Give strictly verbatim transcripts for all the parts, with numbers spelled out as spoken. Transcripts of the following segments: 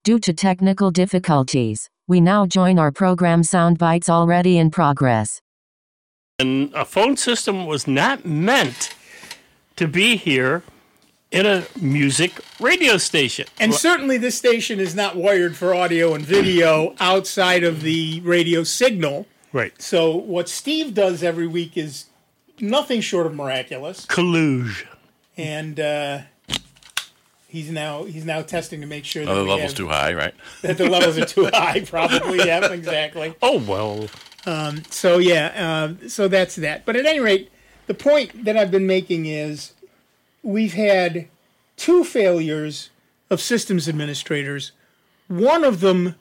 Due to technical difficulties, we now join our program Soundbites already in progress. And a phone system was not meant to be here in a music radio station. And certainly this station is not wired for audio and video outside of the radio signal. Right. So what Steve does every week is nothing short of miraculous. Collusion. And uh, he's now he's now testing to make sure that oh, the we level's have, too high, right? That the levels are too high, probably. Yeah, exactly. Oh, well. Um, so, yeah, uh, so that's that. But at any rate, the point that I've been making is we've had two failures of systems administrators, one of them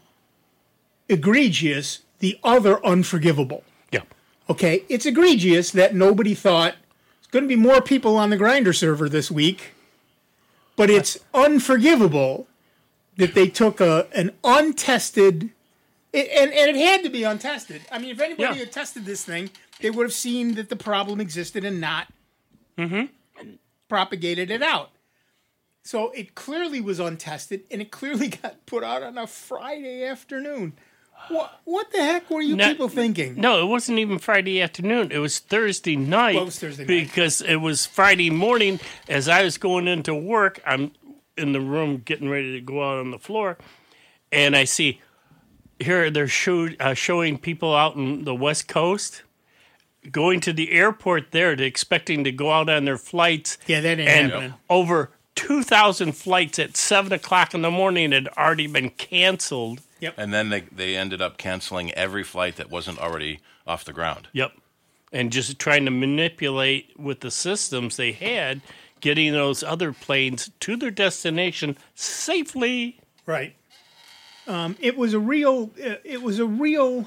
egregious, the other unforgivable. Yeah. Okay, it's egregious that nobody thought there's going to be more people on the Grindr server this week, but it's unforgivable that they took a an untested... It, and, and it had to be untested. I mean, if anybody Yeah. had tested this thing, they would have seen that the problem existed and not Mm-hmm. propagated it out. So it clearly was untested, and it clearly got put out on a Friday afternoon. What, what the heck were you No- people thinking? No, it wasn't even Friday afternoon. It was Thursday night. Well, it was Thursday night. Because it was Friday morning. As I was going into work, I'm in the room getting ready to go out on the floor, and I see here they're show, uh, showing people out in the West Coast going to the airport there to expecting to go out on their flights. Yeah, that ain't and happening. over two thousand flights at seven o'clock in the morning had already been canceled. Yep. And then they, they ended up canceling every flight that wasn't already off the ground. Yep. And just trying to manipulate with the systems they had, getting those other planes to their destination safely. Right. Um, it was a real. Uh, it was a real.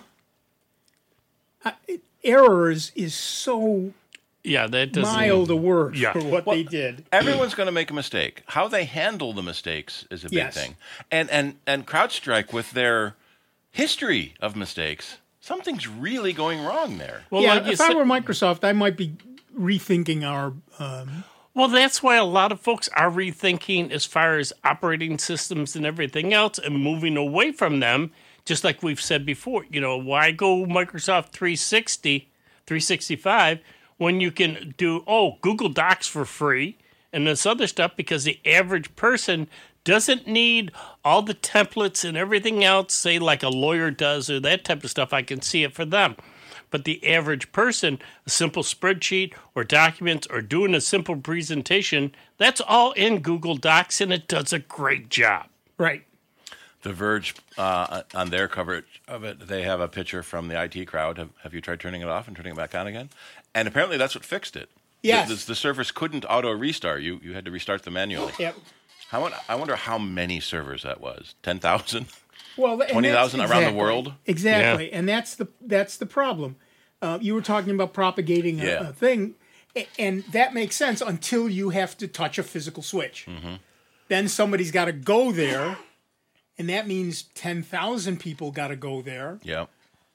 Uh, it, errors is so Yeah, that doesn't... mild a word Yeah. for what Well, they did. Everyone's going to make a mistake. How they handle the mistakes is a big Yes. thing. And and and CrowdStrike, with their history of mistakes, something's really going wrong there. Well, yeah, like you if I said- were Microsoft, I might be rethinking our. Um, Well, that's why a lot of folks are rethinking as far as operating systems and everything else and moving away from them. Just like we've said before, you know, why go Microsoft three sixty, three sixty-five when you can do, oh, Google Docs for free and this other stuff, because the average person doesn't need all the templates and everything else, say like a lawyer does or that type of stuff. I can see it for them. But the average person, a simple spreadsheet or documents or doing a simple presentation, that's all in Google Docs, and it does a great job. right. The Verge, uh, on their coverage of it, they have a picture from the I T crowd. Have, have you tried turning it off and turning it back on again? And apparently that's what fixed it. Yes. The, the, the servers couldn't auto-restart. You you had to restart them manually. Yep. How, mon- I wonder how many servers that was. ten thousand? Well, and twenty thousand that's- around the exactly. world? Exactly, and that's the that's the problem. Uh, you were talking about propagating a, Yeah. a thing, a- and that makes sense until you have to touch a physical switch. Mm-hmm. Then somebody's got to go there, and that means ten thousand people got to go there. Yeah.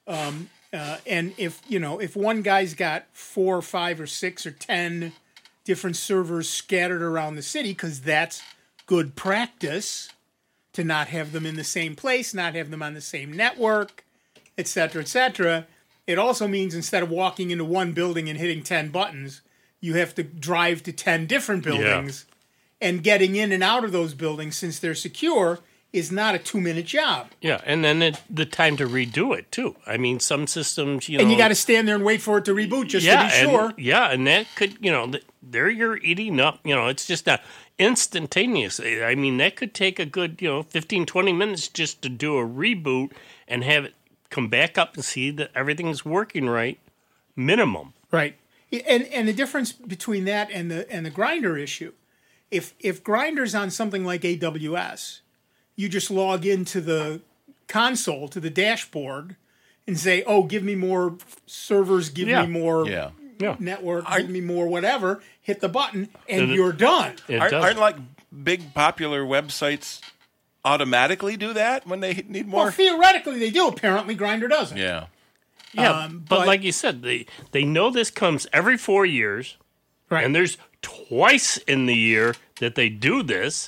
Uh, and if you know, if one guy's got four or five or six or ten different servers scattered around the city, because that's good practice to not have them in the same place, not have them on the same network, et cetera, et cetera. It also means instead of walking into one building and hitting ten buttons, you have to drive to ten different buildings, and getting in and out of those buildings, since they're secure, is not a two-minute job. Yeah, and then it, the time to redo it, too. I mean, some systems, you know... And you got to stand there and wait for it to reboot just yeah, to be sure. And, yeah, and that could, you know, th- there you're eating up, you know, it's just not instantaneous. I mean, that could take a good, you know, fifteen, twenty minutes just to do a reboot and have it come back up and see that everything's working right, minimum. Right. And and the difference between that and the and the Grindr issue, if if Grindr's on something like A W S, you just log into the console, to the dashboard, and say, "Oh, give me more servers, give Yeah. me more Yeah. Yeah. network, give me more whatever." Hit the button, and And it- you're done. It Aren't, does. aren't like big popular websites automatically do that when they need more? Well, theoretically, they do. Apparently, Grindr doesn't. yeah. Yeah, Um, but, but- like you said, they they know this comes every four years, Right. and there's twice in the year that they do this.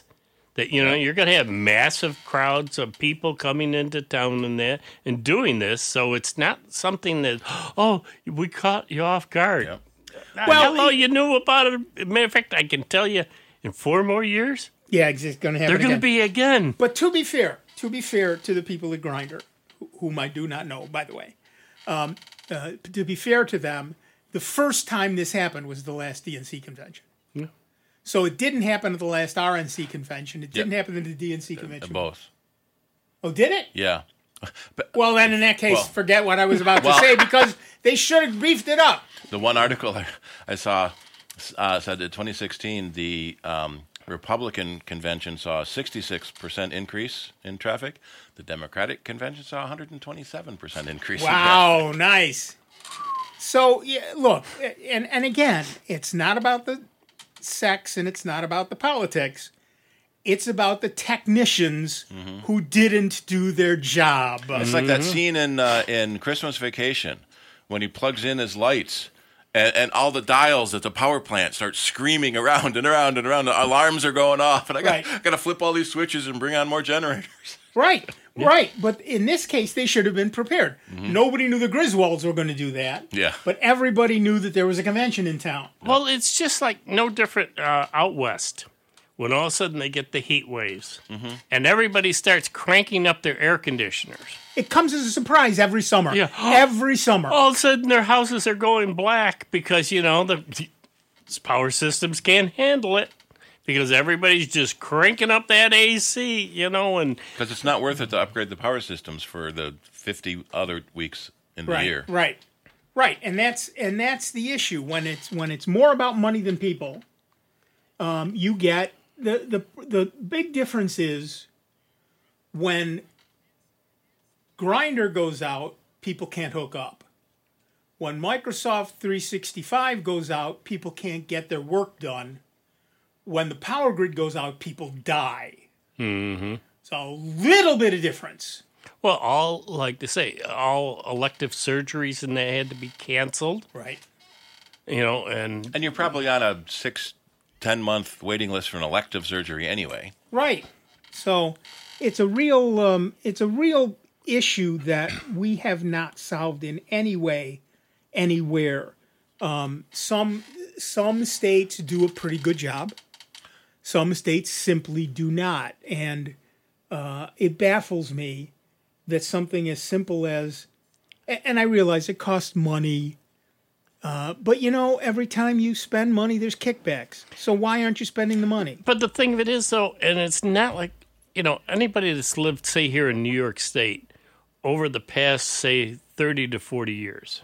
That, you know, you're going to have massive crowds of people coming into town and that and doing this. So it's not something that, oh, we caught you off guard. Yep. Well, hello, you knew about it. Matter of fact, I can tell you in four more years, Yeah, it's going to happen they're going to again. be again. But to be fair, to be fair to the people at Grindr, whom I do not know, by the way, um, uh, to be fair to them, the first time this happened was the last D N C convention. Yeah. So it didn't happen at the last R N C convention. It didn't Yep. happen at the D N C convention. Both. Oh, did it? Yeah. Well, then in that case, Well- forget what I was about to Well- say because they should have beefed it up. The one article I, I saw uh, said that twenty sixteen, the um, Republican convention saw a sixty-six percent increase in traffic. The Democratic convention saw a one hundred twenty-seven percent increase in traffic. Wow, nice. So, yeah, look, and, and again, it's not about the sex and it's not about the politics. It's about the technicians who didn't do their job. It's like that scene in uh, in Christmas Vacation when he plugs in his lights and, and all the dials at the power plant start screaming around and around and around. The alarms are going off, and I got, Right. got to flip all these switches and bring on more generators. Right, right. But in this case, they should have been prepared. Nobody knew the Griswolds were going to do that. Yeah. But everybody knew that there was a convention in town. Well, it's just like no different uh, out west. When all of a sudden they get the heat waves and everybody starts cranking up their air conditioners. It comes as a surprise every summer. Yeah. Every summer. All of a sudden their houses are going black because, you know, the the power systems can't handle it because everybody's just cranking up that A C, you know, and Because it's not worth it to upgrade the power systems for the fifty other weeks in the right, year. Right. Right. And that's and that's the issue. When it's when it's more about money than people, um, you get the, the the big difference is when Grindr goes out, people can't hook up. When Microsoft three sixty-five goes out, people can't get their work done. When the power grid goes out, people die. Mm-hmm. So a little bit of difference. well, all, like they say, all elective surgeries and they had to be canceled, Right. you know, and And you're probably on a six, ten month waiting list for an elective surgery anyway. Right. So it's a real um, it's a real issue that we have not solved in any way, anywhere. Um, some some states do a pretty good job. Some states simply do not, and uh, it baffles me that something as simple as, and I realize it costs money. Uh, but, you know, every time you spend money, there's kickbacks. So why aren't you spending the money? But the thing of it is, though, and it's not like, you know, anybody that's lived, say, here in New York State over the past, say, thirty to forty years,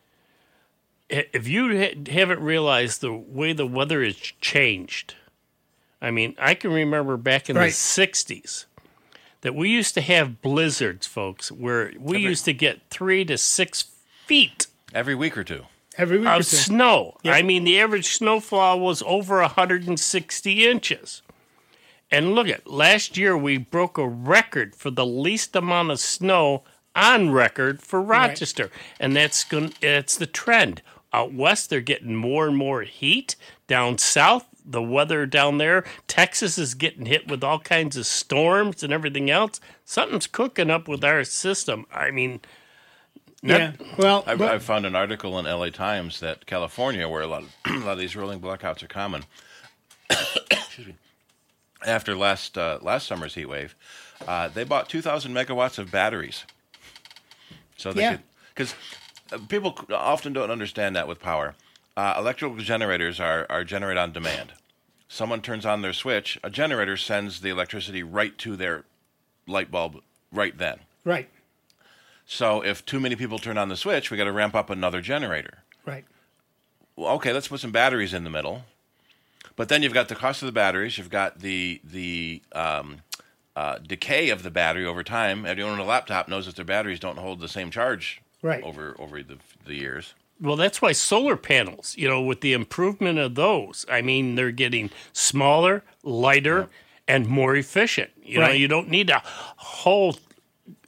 if you ha- haven't realized the way the weather has changed, I mean, I can remember back in Right. the sixties that we used to have blizzards, folks, where we Every- used to get three to six feet Every week or two. Every week or of two. snow. Yep. I mean, the average snowfall was over one hundred sixty inches. And look at last year, we broke a record for the least amount of snow on record for Rochester, and that's going. It's the trend. Out west, they're getting more and more heat. Down south, the weather down there, Texas is getting hit with all kinds of storms and everything else. Something's cooking up with our system. I mean, Yeah. Well, I, but- I found an article in L A Times that California, where a lot of, a lot of these rolling blackouts are common, excuse me, after last uh, last summer's heat wave, uh, they bought two thousand megawatts of batteries. So they Yeah. could, because uh, people often don't understand that with power. Uh, electrical generators are, are generated on demand. Someone turns on their switch, a generator sends the electricity right to their light bulb right then. right. So if too many people turn on the switch, we got to ramp up another generator. Right. Well, okay, let's put some batteries in the middle. But then you've got the cost of the batteries. You've got the the um, uh, decay of the battery over time. Everyone on a laptop knows that their batteries don't hold the same charge Right. over over the, the years. well, that's why solar panels, you know, with the improvement of those, I mean, they're getting smaller, lighter, and more efficient. You know, Right. you don't need a whole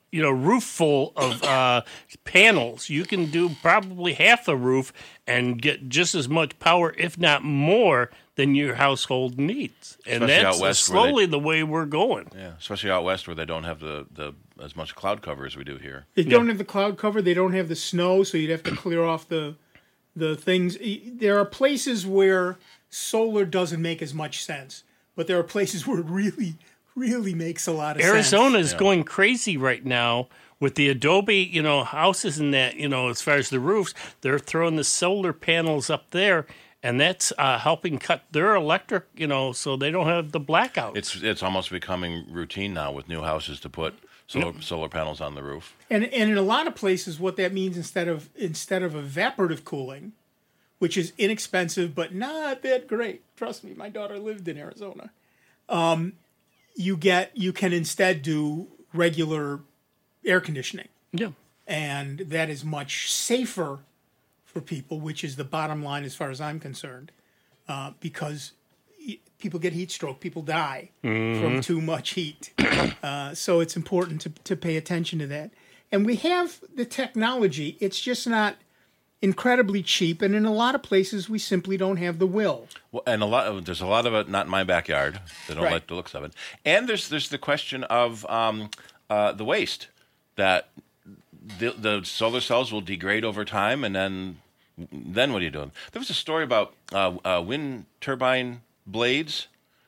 you know, roof full of uh, panels. You can do probably half a roof and get just as much power, if not more, than your household needs. And Especially that's out west slowly they, the way we're going. Yeah, especially out west where they don't have the, the as much cloud cover as we do here. They Yeah. don't have the cloud cover. They don't have the snow, so you'd have to clear off the the things. There are places where solar doesn't make as much sense, but there are places where it really, really makes a lot of Arizona sense. is Yeah. going crazy right now with the Adobe, you know, houses and that, you know, as far as the roofs, they're throwing the solar panels up there, and that's uh, helping cut their electric, you know, so they don't have the blackouts. It's it's almost becoming routine now with new houses to put solar, solar panels on the roof. And and in a lot of places, what that means instead of instead of evaporative cooling, which is inexpensive but not that great. Trust me, my daughter lived in Arizona. Um, you get you can instead do regular air conditioning, yeah. and that is much safer for people, which is the bottom line as far as I'm concerned, uh, because people get heat stroke, people die mm-hmm. from too much heat. Uh, so it's important to, to pay attention to that. And we have the technology. It's just not incredibly cheap, and in a lot of places we simply don't have the will. Well, and a lot of, there's a lot of it not in my backyard. They don't Right. like the looks of it. And there's there's the question of um, uh, the waste that the, the solar cells will degrade over time, and then then what are you doing? There was a story about uh, uh, wind turbine blades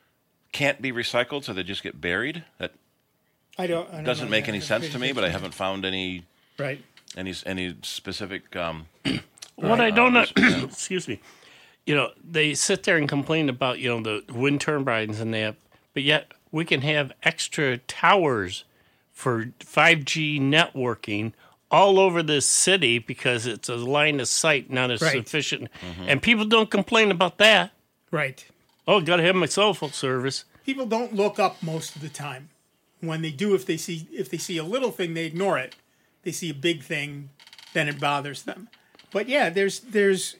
can't be recycled, so they just get buried. That I don't. I don't doesn't know make that. any sense to me, but I haven't found any Right. any any specific. Um, What I don't know, Uh, excuse me, you know, they sit there and complain about, you know, the wind turbines and that, but yet we can have extra towers for five G networking all over this city because it's a line of sight, not as Right. sufficient. And people don't complain about that. Right. Oh, got to have my cell phone service. People don't look up most of the time. When they do, if they see if they see a little thing, they ignore it. They see a big thing, then it bothers them. But yeah, there's there's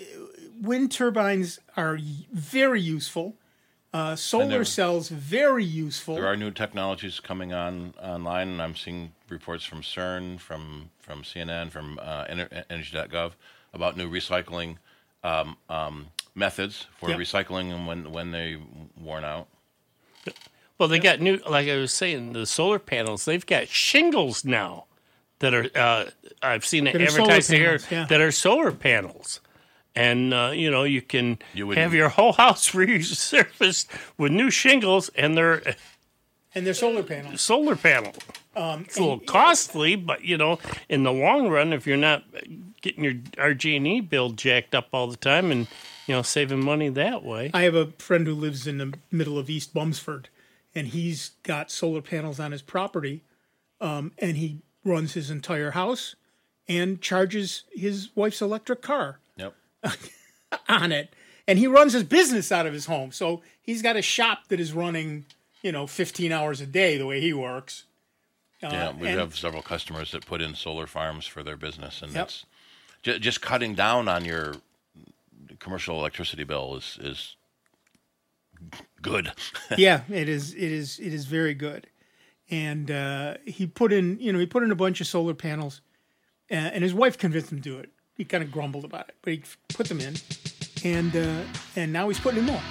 wind turbines are very useful. Uh, solar there- cells very useful. There are new technologies coming on online, and I'm seeing reports from CERN, from from C N N, from uh, Ener- energy dot gov about new recycling um, um, methods for Yep. recycling them when when they worn out. Well, they got new, like I was saying, the solar panels, they've got shingles now that are, uh, I've seen it That are solar advertised here, panels, yeah. that are solar panels. And, uh, you know, you can You wouldn't- have your whole house resurfaced with new shingles and they're and they're solar panels. solar panel. Um, It's a little costly, but, you know, in the long run, if you're not getting your R G and E bill jacked up all the time and, you know, saving money that way. I have a friend who lives in the middle of East Bumsford, and he's got solar panels on his property, um, and he runs his entire house and charges his wife's electric car Yep. on it. And he runs his business out of his home. So he's got a shop that is running, you know, fifteen hours a day the way he works. Uh, Yeah, we and- have several customers that put in solar farms for their business, and Yep. that's ju- just cutting down on your commercial electricity bill is is good. yeah, it is. It is. It is very good. And uh, he put in, you know, he put in a bunch of solar panels, uh, and his wife convinced him to do it. He kind of grumbled about it, but he put them in, and uh, and now he's putting in more.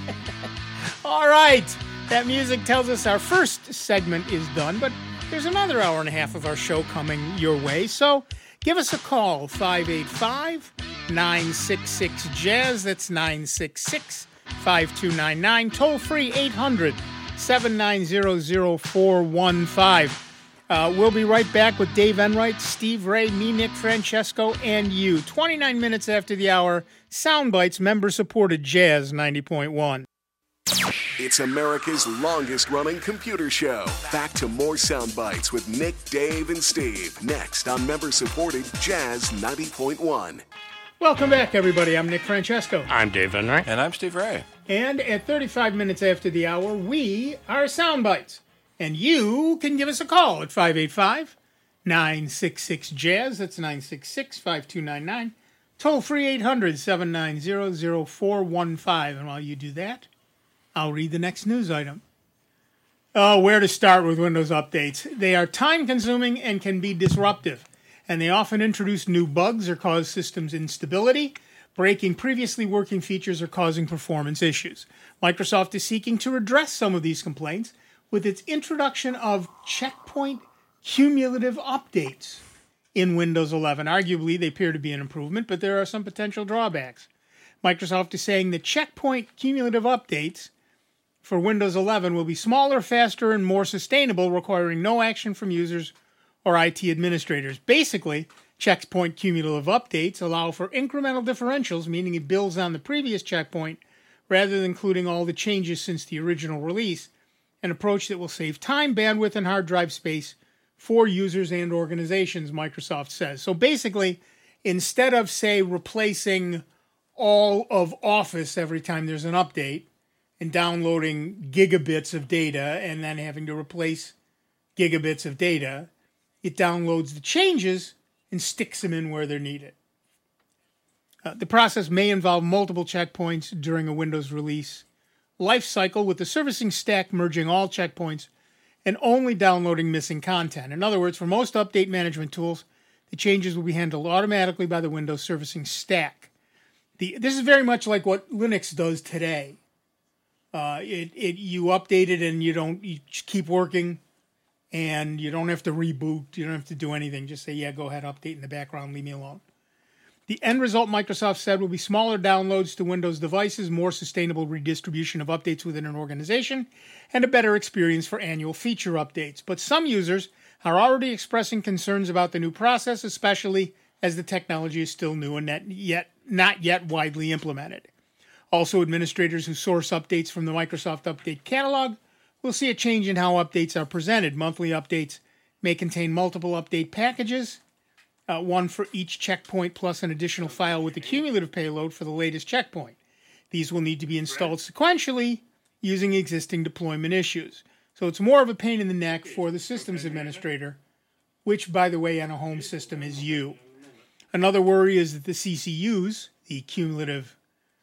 All right, that music tells us our first segment is done, but there's another hour and a half of our show coming your way. So give us a call, five eight five, nine six six, jazz. That's nine six six, five two nine nine. Toll free, eight hundred, seven nine zero, zero four one five. Uh, we'll be right back with Dave Enright, Steve Ray, me, Nick Francesco, and you. twenty-nine minutes after the hour, Soundbites member-supported Jazz ninety point one. It's America's longest-running computer show. Back to more sound bites with Nick, Dave, and Steve. Next on member-supported Jazz ninety point one. Welcome back, everybody. I'm Nick Francesco. I'm Dave Enright. And I'm Steve Ray. And at thirty-five minutes after the hour, we are Soundbites. And you can give us a call at five eight five, nine six six, jazz. That's nine six six, five two nine nine. Toll free, eight hundred, seven nine zero, zero four one five. And while you do that, I'll read the next news item. Oh, where to start with Windows updates? They are time-consuming and can be disruptive, and they often introduce new bugs or cause systems instability, breaking previously working features or causing performance issues. Microsoft is seeking to address some of these complaints with its introduction of checkpoint cumulative updates in Windows eleven. Arguably, they appear to be an improvement, but there are some potential drawbacks. Microsoft is saying that checkpoint cumulative updates for Windows eleven will be smaller, faster, and more sustainable, requiring no action from users or I T administrators. Basically, checkpoint cumulative updates allow for incremental differentials, meaning it builds on the previous checkpoint rather than including all the changes since the original release, an approach that will save time, bandwidth, and hard drive space for users and organizations, Microsoft says. So basically, instead of, say, replacing all of Office every time there's an update and downloading gigabits of data and then having to replace gigabits of data, it downloads the changes and sticks them in where they're needed. Uh, the process may involve multiple checkpoints during a Windows release life cycle, with the servicing stack merging all checkpoints and only downloading missing content. In other words, for most update management tools, the changes will be handled automatically by the Windows servicing stack. The, this is very much like what Linux does today. Uh, it, it you update it and you don't you just keep working, and you don't have to reboot. You don't have to do anything. Just say, yeah, go ahead, update in the background, leave me alone. The end result, Microsoft said, will be smaller downloads to Windows devices, more sustainable redistribution of updates within an organization, and a better experience for annual feature updates. But some users are already expressing concerns about the new process, especially as the technology is still new and not yet, not yet widely implemented. Also, administrators who source updates from the Microsoft Update Catalog will see a change in how updates are presented. Monthly updates may contain multiple update packages, Uh, one for each checkpoint plus an additional file with the cumulative payload for the latest checkpoint. These will need to be installed sequentially using existing deployment issues. So it's more of a pain in the neck for the systems administrator, which, by the way, on a home system is you. Another worry is that the C C Us, the cumulative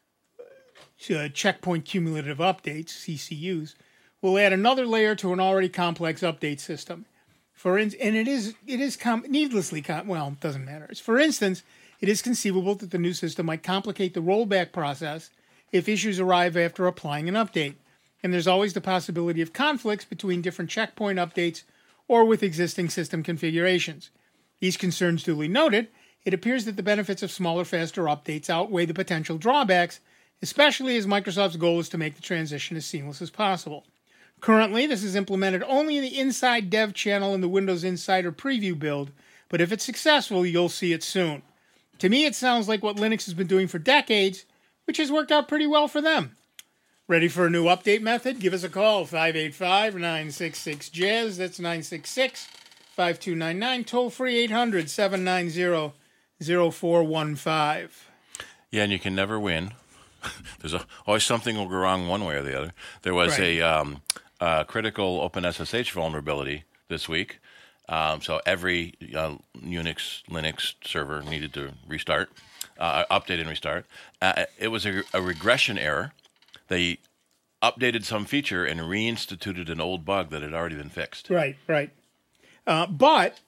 uh, checkpoint cumulative updates, C C Us, will add another layer to an already complex update system. For in, and it is it is com- needlessly com- well, it doesn't matter. For instance, it is conceivable that the new system might complicate the rollback process if issues arrive after applying an update. And there's always the possibility of conflicts between different checkpoint updates or with existing system configurations. These concerns duly noted, it appears that the benefits of smaller, faster updates outweigh the potential drawbacks, especially as Microsoft's goal is to make the transition as seamless as possible. Currently, this is implemented only in the Inside Dev channel in the Windows Insider Preview build, but if it's successful, you'll see it soon. To me, it sounds like what Linux has been doing for decades, which has worked out pretty well for them. Ready for a new update method? Give us a call, five eight five, nine six six, J A Z. That's nine six six, five two nine nine. Toll free eight hundred, seven nine zero, zero four one five. Yeah, and you can never win. There's a, always something will go wrong one way or the other. There was Right. a... Um, Uh, critical OpenSSH vulnerability this week. Um, so every uh, Unix, Linux server needed to restart, uh, update and restart. Uh, it was a, a regression error. They updated some feature and reinstituted an old bug that had already been fixed. Right, right. Uh, but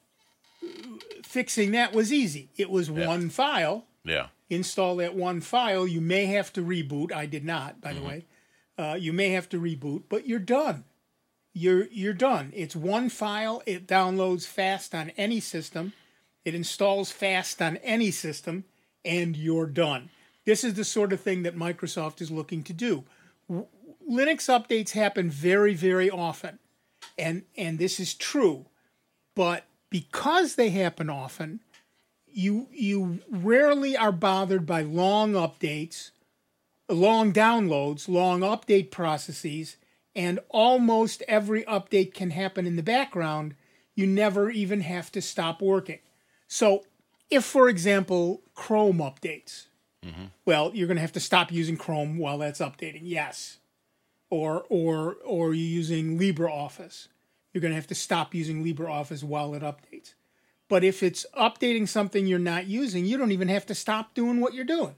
fixing that was easy. It was Yeah. one file. Yeah. Install that one file. You may have to reboot. I did not, by Mm-hmm. the way. Uh, you may have to reboot, but you're done. You're you're done. It's one file. It downloads fast on any system. It installs fast on any system, and you're done. This is the sort of thing that Microsoft is looking to do. W- Linux updates happen very, very often, and and this is true. But because they happen often, you you rarely are bothered by long updates, long downloads, long update processes, and almost every update can happen in the background. You never even have to stop working. So if, for example, Chrome updates, mm-hmm. well, you're going to have to stop using Chrome while that's updating, yes. Or, or, or you're using LibreOffice. You're going to have to stop using LibreOffice while it updates. But if it's updating something you're not using, you don't even have to stop doing what you're doing.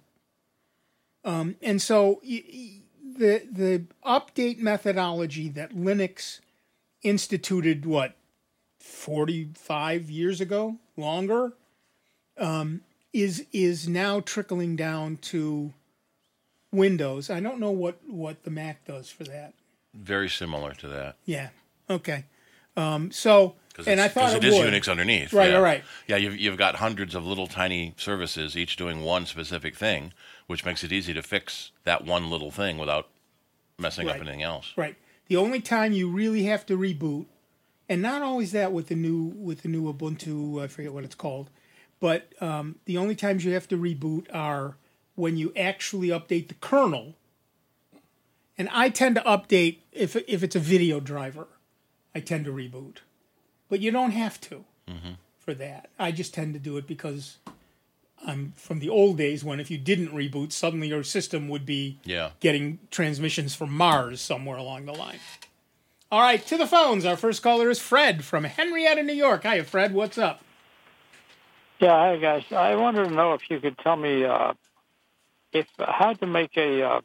Um, and so y- y- the the update methodology that Linux instituted, what, forty-five years ago, longer, um, is is now trickling down to Windows. I don't know what, what the Mac does for that. Very similar to that. Yeah. Okay. Um, so, and I thought it, it is would. Unix underneath. Right, yeah. right. Yeah, you've, you've got hundreds of little tiny services, each doing one specific thing, which makes it easy to fix that one little thing without messing Right. up anything else. Right. The only time you really have to reboot, and not always that with the new with the new Ubuntu, I forget what it's called, but um, the only times you have to reboot are when you actually update the kernel. And I tend to update if if it's a video driver, I tend to reboot, but you don't have to Mm-hmm. for that. I just tend to do it because I'm from the old days when if you didn't reboot, suddenly your system would be Yeah. getting transmissions from Mars somewhere along the line. All right, to the phones. Our first caller is Fred from Henrietta, New York. Hiya, Fred. What's up? Yeah, hi guys. I wanted to know if you could tell me uh, if how to make a uh,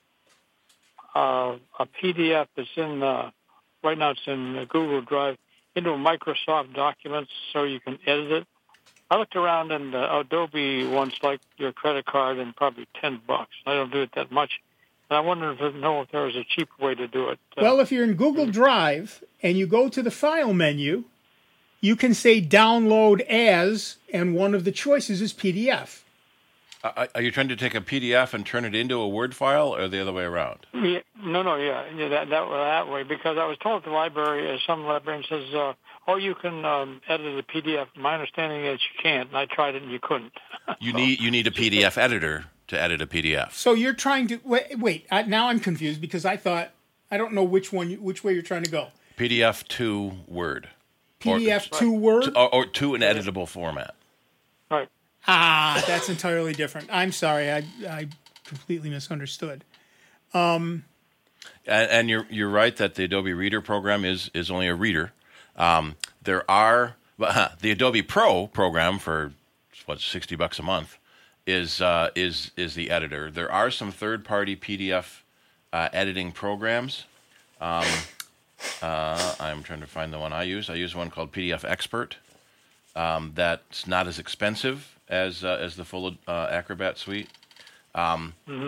uh, a P D F that's in uh, right now. It's in uh, Google Drive into a Microsoft Documents so you can edit it. I looked around and uh, Adobe wants like your credit card and probably ten bucks. I don't do it that much. And I wanted to know if there was a cheaper way to do it. Uh, Well, if you're in Google Drive and you go to the File menu, you can say Download As, and one of the choices is P D F. Uh, are you trying to take a P D F and turn it into a Word file, or the other way around? Yeah, no, no, yeah, yeah that, that that way. Because I was told at the library, uh, some librarian says, uh, "Oh, you can um, edit a P D F." My understanding is you can't, and I tried it, and you couldn't. You need you need a P D F editor to edit a P D F. So you're trying to wait. wait I, now I'm confused because I thought I don't know which one, you- which way you're trying to go. P D F to Word. P D F or, to Word. or, or to an editable format. Right. Ah, that's entirely different. I'm sorry, I I completely misunderstood. And, and you're you're right that the Adobe Reader program is is only a reader. Um, there are uh, the Adobe Pro program for what sixty bucks a month is uh, is is the editor. There are some third party P D F uh, editing programs. Um, uh, I'm trying to find the one I use. I use one called P D F Expert. Um, that's not as expensive as uh, as the full uh, Acrobat suite. Um, Mm-hmm.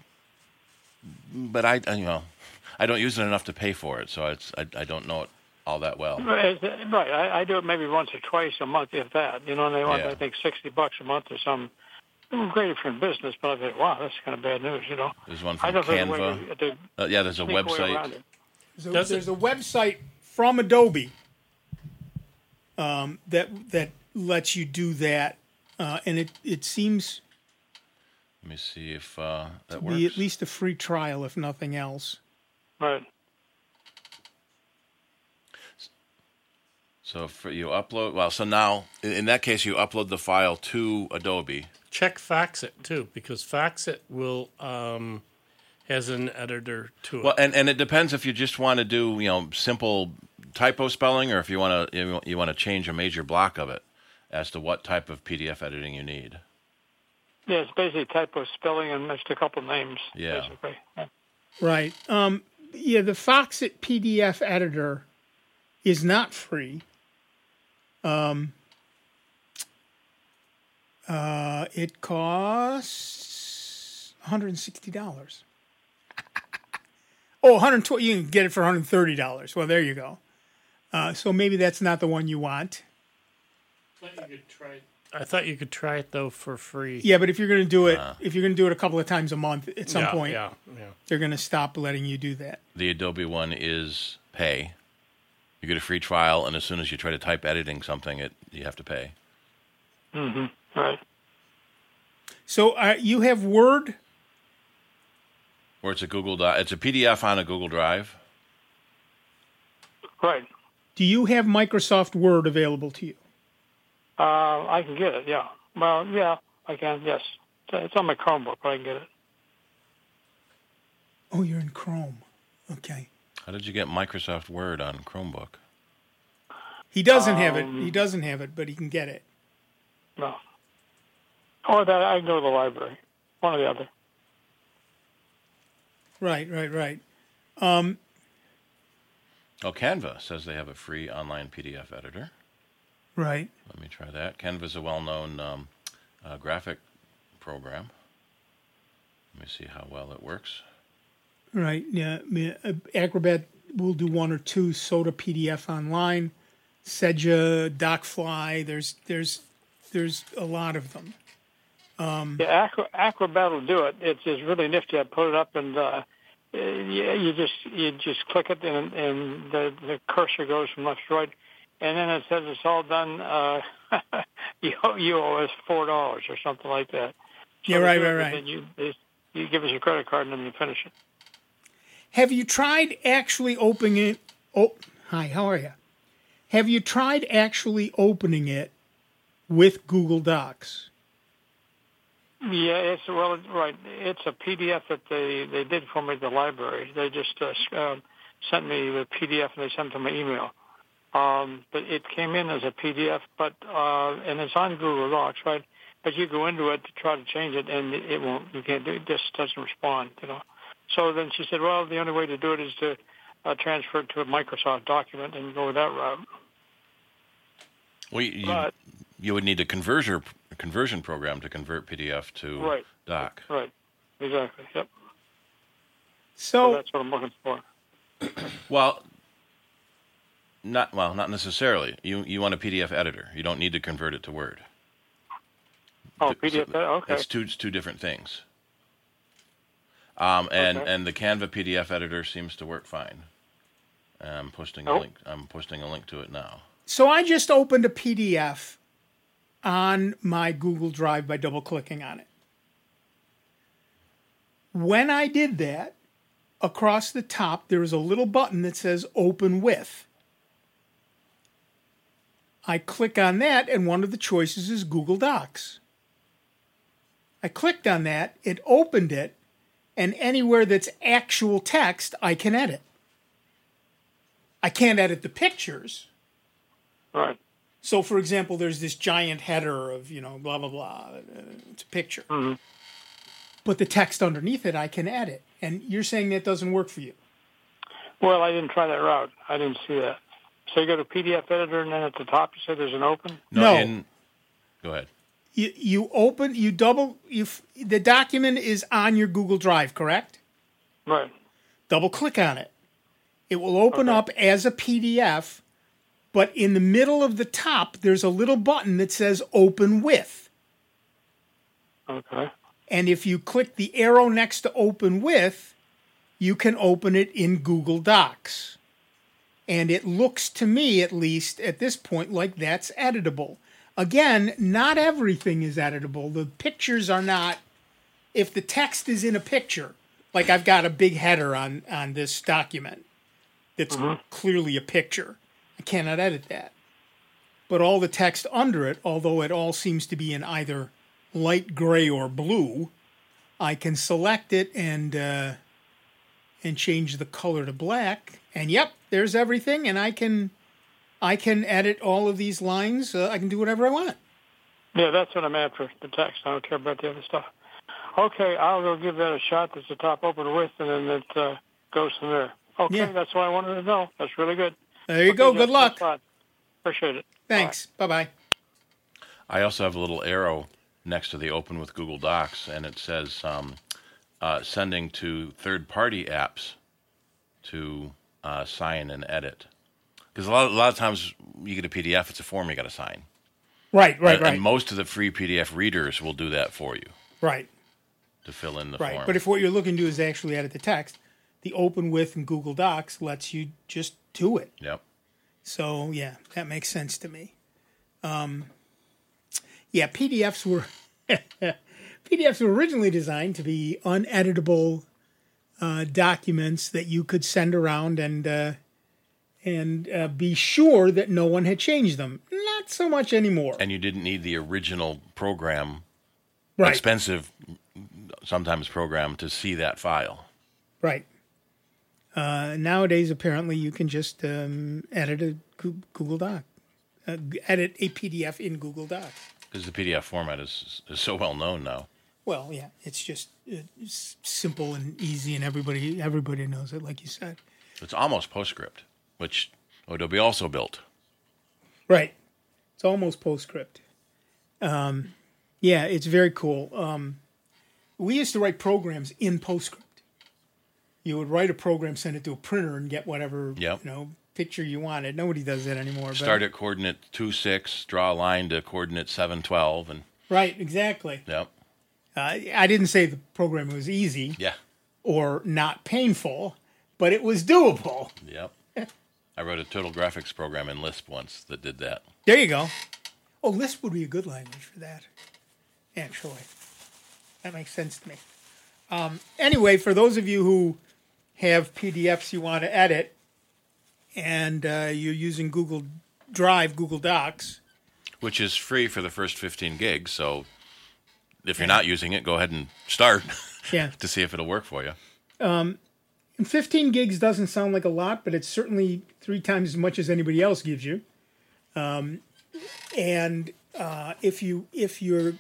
But I, I, you know, I don't use it enough to pay for it, so it's I, I don't know it all that well. Right. I, I do it maybe once or twice a month, if that. You know, and they want, Yeah. I think, sixty bucks a month or something. It's great if you're in business, but I think, wow, that's kind of bad news, you know. There's one I from don't think there's a Canva. way to- to Uh, yeah, there's a sneak way website. around it. There's a, Does it- there's a website from Adobe um, that that lets you do that, uh, and it it seems Let me see if uh, that to works. be at least a free trial, if nothing else. Right. So for you upload, well, so now in, in that case, you upload the file to Adobe. Check Foxit too, because Foxit will um, has an editor to it. Well, and, and it depends if you just want to do you know simple typo spelling, or if you want to you, you want to change a major block of it as to what type of P D F editing you need. Yeah, it's basically typo spelling and just a couple names, Yeah. basically. Yeah. Right. Um, yeah, the Foxit P D F editor is not free. Um, uh, it costs one hundred sixty dollars. Oh, one hundred twenty. You can get it for one hundred thirty dollars. Well, there you go. Uh, so maybe that's not the one you want. I thought you could try it. I thought you could try it though for free. Yeah, but if you're going to do it, if you're going to do it a couple of times a month, at some yeah, point, yeah, yeah. they're going to stop letting you do that. The Adobe one is pay. You get a free trial, and as soon as you try to type editing something, it you have to pay. Mm-hmm. Right. So uh, you have Word. Or it's a Google Doc. It's a P D F on a Google Drive. Right. Do you have Microsoft Word available to you? Uh, I can get it, yeah. Well, yeah, I can, yes. It's on my Chromebook, but I can get it. Oh, you're in Chrome. Okay. How did you get Microsoft Word on Chromebook? He doesn't have it. Um, He doesn't have it, but he can get it. No. Or that I can go to the library. One or the other. Right, right, right. Um, Oh, Canva says they have a free online P D F editor. Right. Let me try that. Canva is a well-known um, uh, graphic program. Let me see how well it works. Right. Yeah. I mean, uh, Acrobat will do one or two. Soda P D F Online, Seja, DocFly. There's there's there's a lot of them. Um, yeah, Acro- Acrobat will do it. It's just really nifty. I put it up and uh, you, you just you just click it and, and the, the cursor goes from left to right, and then it says it's all done. Uh, you you owe us four dollars or something like that. So yeah. Right. you, Right. Right. Then you you give us your credit card and then you finish it. Have you tried actually opening it? Oh, hi. How are you? Have you tried actually opening it with Google Docs? Yeah, it's well, right. It's a P D F that they, they did for me at the library. They just uh, uh, sent me the P D F and they sent it to my email. Um, but it came in as a P D F, but uh, and it's on Google Docs, right? But you go into it to try to change it, and it won't. You can't do it. It just doesn't respond, you know. So then she said, well, the only way to do it is to uh, transfer it to a Microsoft document and go that route. Well, you, but, you would need a conversion conversion program to convert P D F to right, Doc. Right, exactly, yep. So, so that's what I'm looking for. Well, not well, not necessarily. You you want a P D F editor. You don't need to convert it to Word. Oh, P D F, okay. It's two, it's two different things. Um, and, okay. and the Canva P D F editor seems to work fine. I'm posting oh. a link. I'm posting a link to it now. So I just opened a P D F on my Google Drive by double-clicking on it. When I did that, across the top, there is a little button that says Open With. I click on that, and one of the choices is Google Docs. I clicked on that, it opened it, and anywhere that's actual text, I can edit. I can't edit the pictures. Right. So, for example, there's this giant header of, you know, blah, blah, blah. It's a picture. Mm-hmm. But the text underneath it, I can edit. And you're saying that doesn't work for you? Well, I didn't try that route. I didn't see that. So you go to P D F editor, and then at the top you say there's an open? No. No. In, go ahead. You, you open, you double, you the document is on your Google Drive, correct? Right. Double click on it. It will open okay. up as a P D F, but in the middle of the top, there's a little button that says Open With. Okay. And if you click the arrow next to Open With, you can open it in Google Docs. And it looks to me, at least at this point, like that's editable. Again, not everything is editable. The pictures are not. If the text is in a picture, like I've got a big header on, on this document that's mm-hmm. clearly a picture, I cannot edit that. But all the text under it, although it all seems to be in either light gray or blue, I can select it and uh, and change the color to black. And yep, there's everything, and I can I can edit all of these lines. Uh, I can do whatever I want. Yeah, that's what I'm after, the text. I don't care about the other stuff. Okay, I'll go give that a shot. That's the top Open With, and then it uh, goes from there. Okay, Yeah. That's what I wanted to know. That's really good. There you okay, go. Jeff, Good luck. thanks a lot. Appreciate it. Thanks. Bye-bye. I also have a little arrow next to the Open with Google Docs, and it says um, uh, sending to third-party apps to uh, sign and edit. Because a lot, a lot of times you get a P D F, it's a form you got to sign. Right, right, and, right. And most of the free P D F readers will do that for you. Right. To fill in the right. form. But if what you're looking to do is actually edit the text, the Open With in Google Docs lets you just do it. Yep. So, yeah, that makes sense to me. Um, yeah, P D Fs were P D Fs were originally designed to be uneditable uh, documents that you could send around and uh, and uh, be sure that no one had changed them. Not so much anymore. And you didn't need the original program, right. expensive sometimes program, to see that file. Right. Uh, nowadays, apparently, you can just um, edit a Google Doc, uh, edit a P D F in Google Docs. Because the P D F format is is so well known now. Well, yeah, it's just it's simple and easy, and everybody everybody knows it, like you said. It's almost PostScript which Adobe also built. Right. It's almost PostScript. Um, yeah, it's very cool. Um, we used to write programs in PostScript. You would write a program, send it to a printer, and get whatever Yep. you know picture you wanted. Nobody does that anymore. Start but, at coordinate two six, draw a line to coordinate seven twelve, and Right, exactly. yep, Uh, I didn't say the program was easy yeah, or not painful, but it was doable. yep. I wrote a total graphics program in Lisp once that did that. There you go. Oh, Lisp would be a good language for that, actually. That makes sense to me. Um, anyway, for those of you who have P D Fs you want to edit and uh, you're using Google Drive, Google Docs, Which is free for the first fifteen gigs, so if you're not using it, go ahead and start yeah, to see if it'll work for you. and fifteen gigs doesn't sound like a lot, but it's certainly three times as much as anybody else gives you. Um, and uh, if you if you're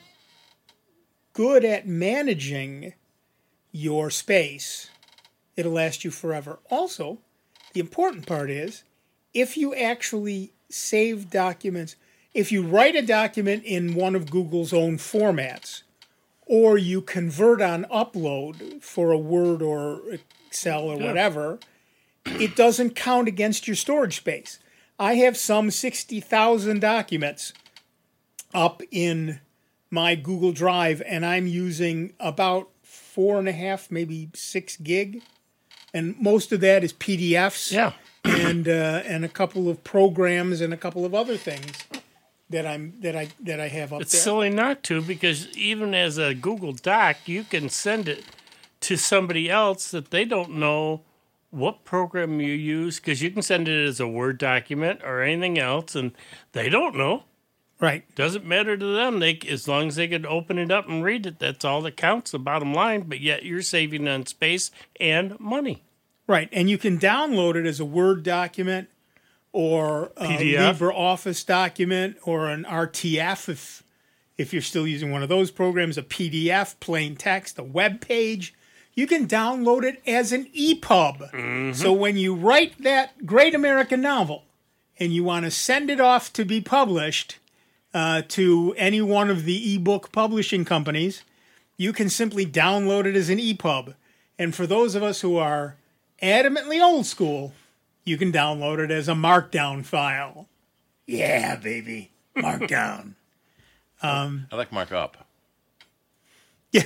good at managing your space, it'll last you forever. Also, the important part is if you actually save documents, if you write a document in one of Google's own formats, or you convert on upload for a Word or Excel or whatever, it doesn't count against your storage space. I have some sixty thousand documents up in my Google Drive, and I'm using about four and a half, maybe six gig. And most of that is P D Fs Yeah. and uh, and a couple of programs and a couple of other things that I'm that I that I have up It's there. silly not to, because even as a Google Doc, you can send it to somebody else that they don't know what program you use, because you can send it as a Word document or anything else, and they don't know. Right. Doesn't matter to them. They, as long as they can open it up and read it, that's all that counts, the bottom line. But yet you're saving on space and money. Right. And you can download it as a Word document or a P D F. LibreOffice document or an R T F if if you're still using one of those programs, a P D F, plain text, a web page. You can download it as an E P U B. Mm-hmm. So when you write that great American novel and you want to send it off to be published uh, to any one of the ebook publishing companies, you can simply download it as an E P U B. And for those of us who are adamantly old school, you can download it as a markdown file. Yeah, baby. Markdown. I like markup. Yeah.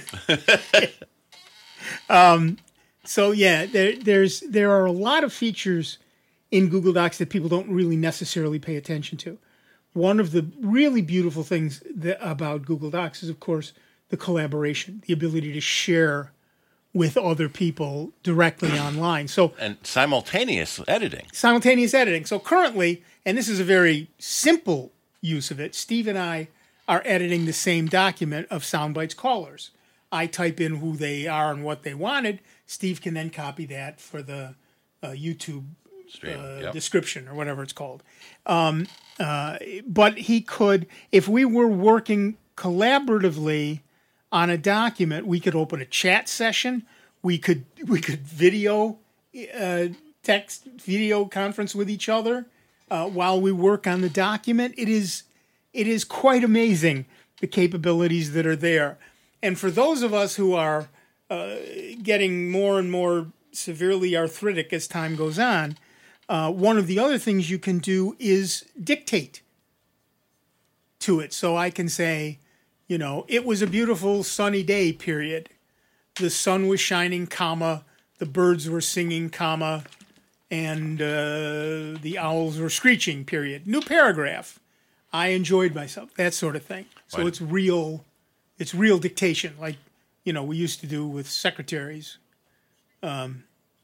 um, so yeah, there, there's there are a lot of features in Google Docs that people don't really necessarily pay attention to. One of the really beautiful things that, about Google Docs is, of course, the collaboration, the ability to share with other people directly online. So And simultaneous editing. simultaneous editing. So currently, and this is a very simple use of it, Steve and I are editing the same document of Soundbites callers. I type in who they are and what they wanted. Steve can then copy that for the uh, YouTube Stream. uh, Yep. description or whatever it's called. Um, uh, but he could, if we were working collaboratively on a document, we could open a chat session. We could we could video uh, text video conference with each other uh, while we work on the document. It is it is quite amazing the capabilities that are there. And for those of us who are uh, getting more and more severely arthritic as time goes on, uh, one of the other things you can do is dictate to it. So I can say, you know, it was a beautiful sunny day, period. The sun was shining, comma, the birds were singing, comma, and uh, the owls were screeching, period. New paragraph. I enjoyed myself, that sort of thing. So Right. it's real, it's real dictation, like, you know, we used to do with secretaries. Um,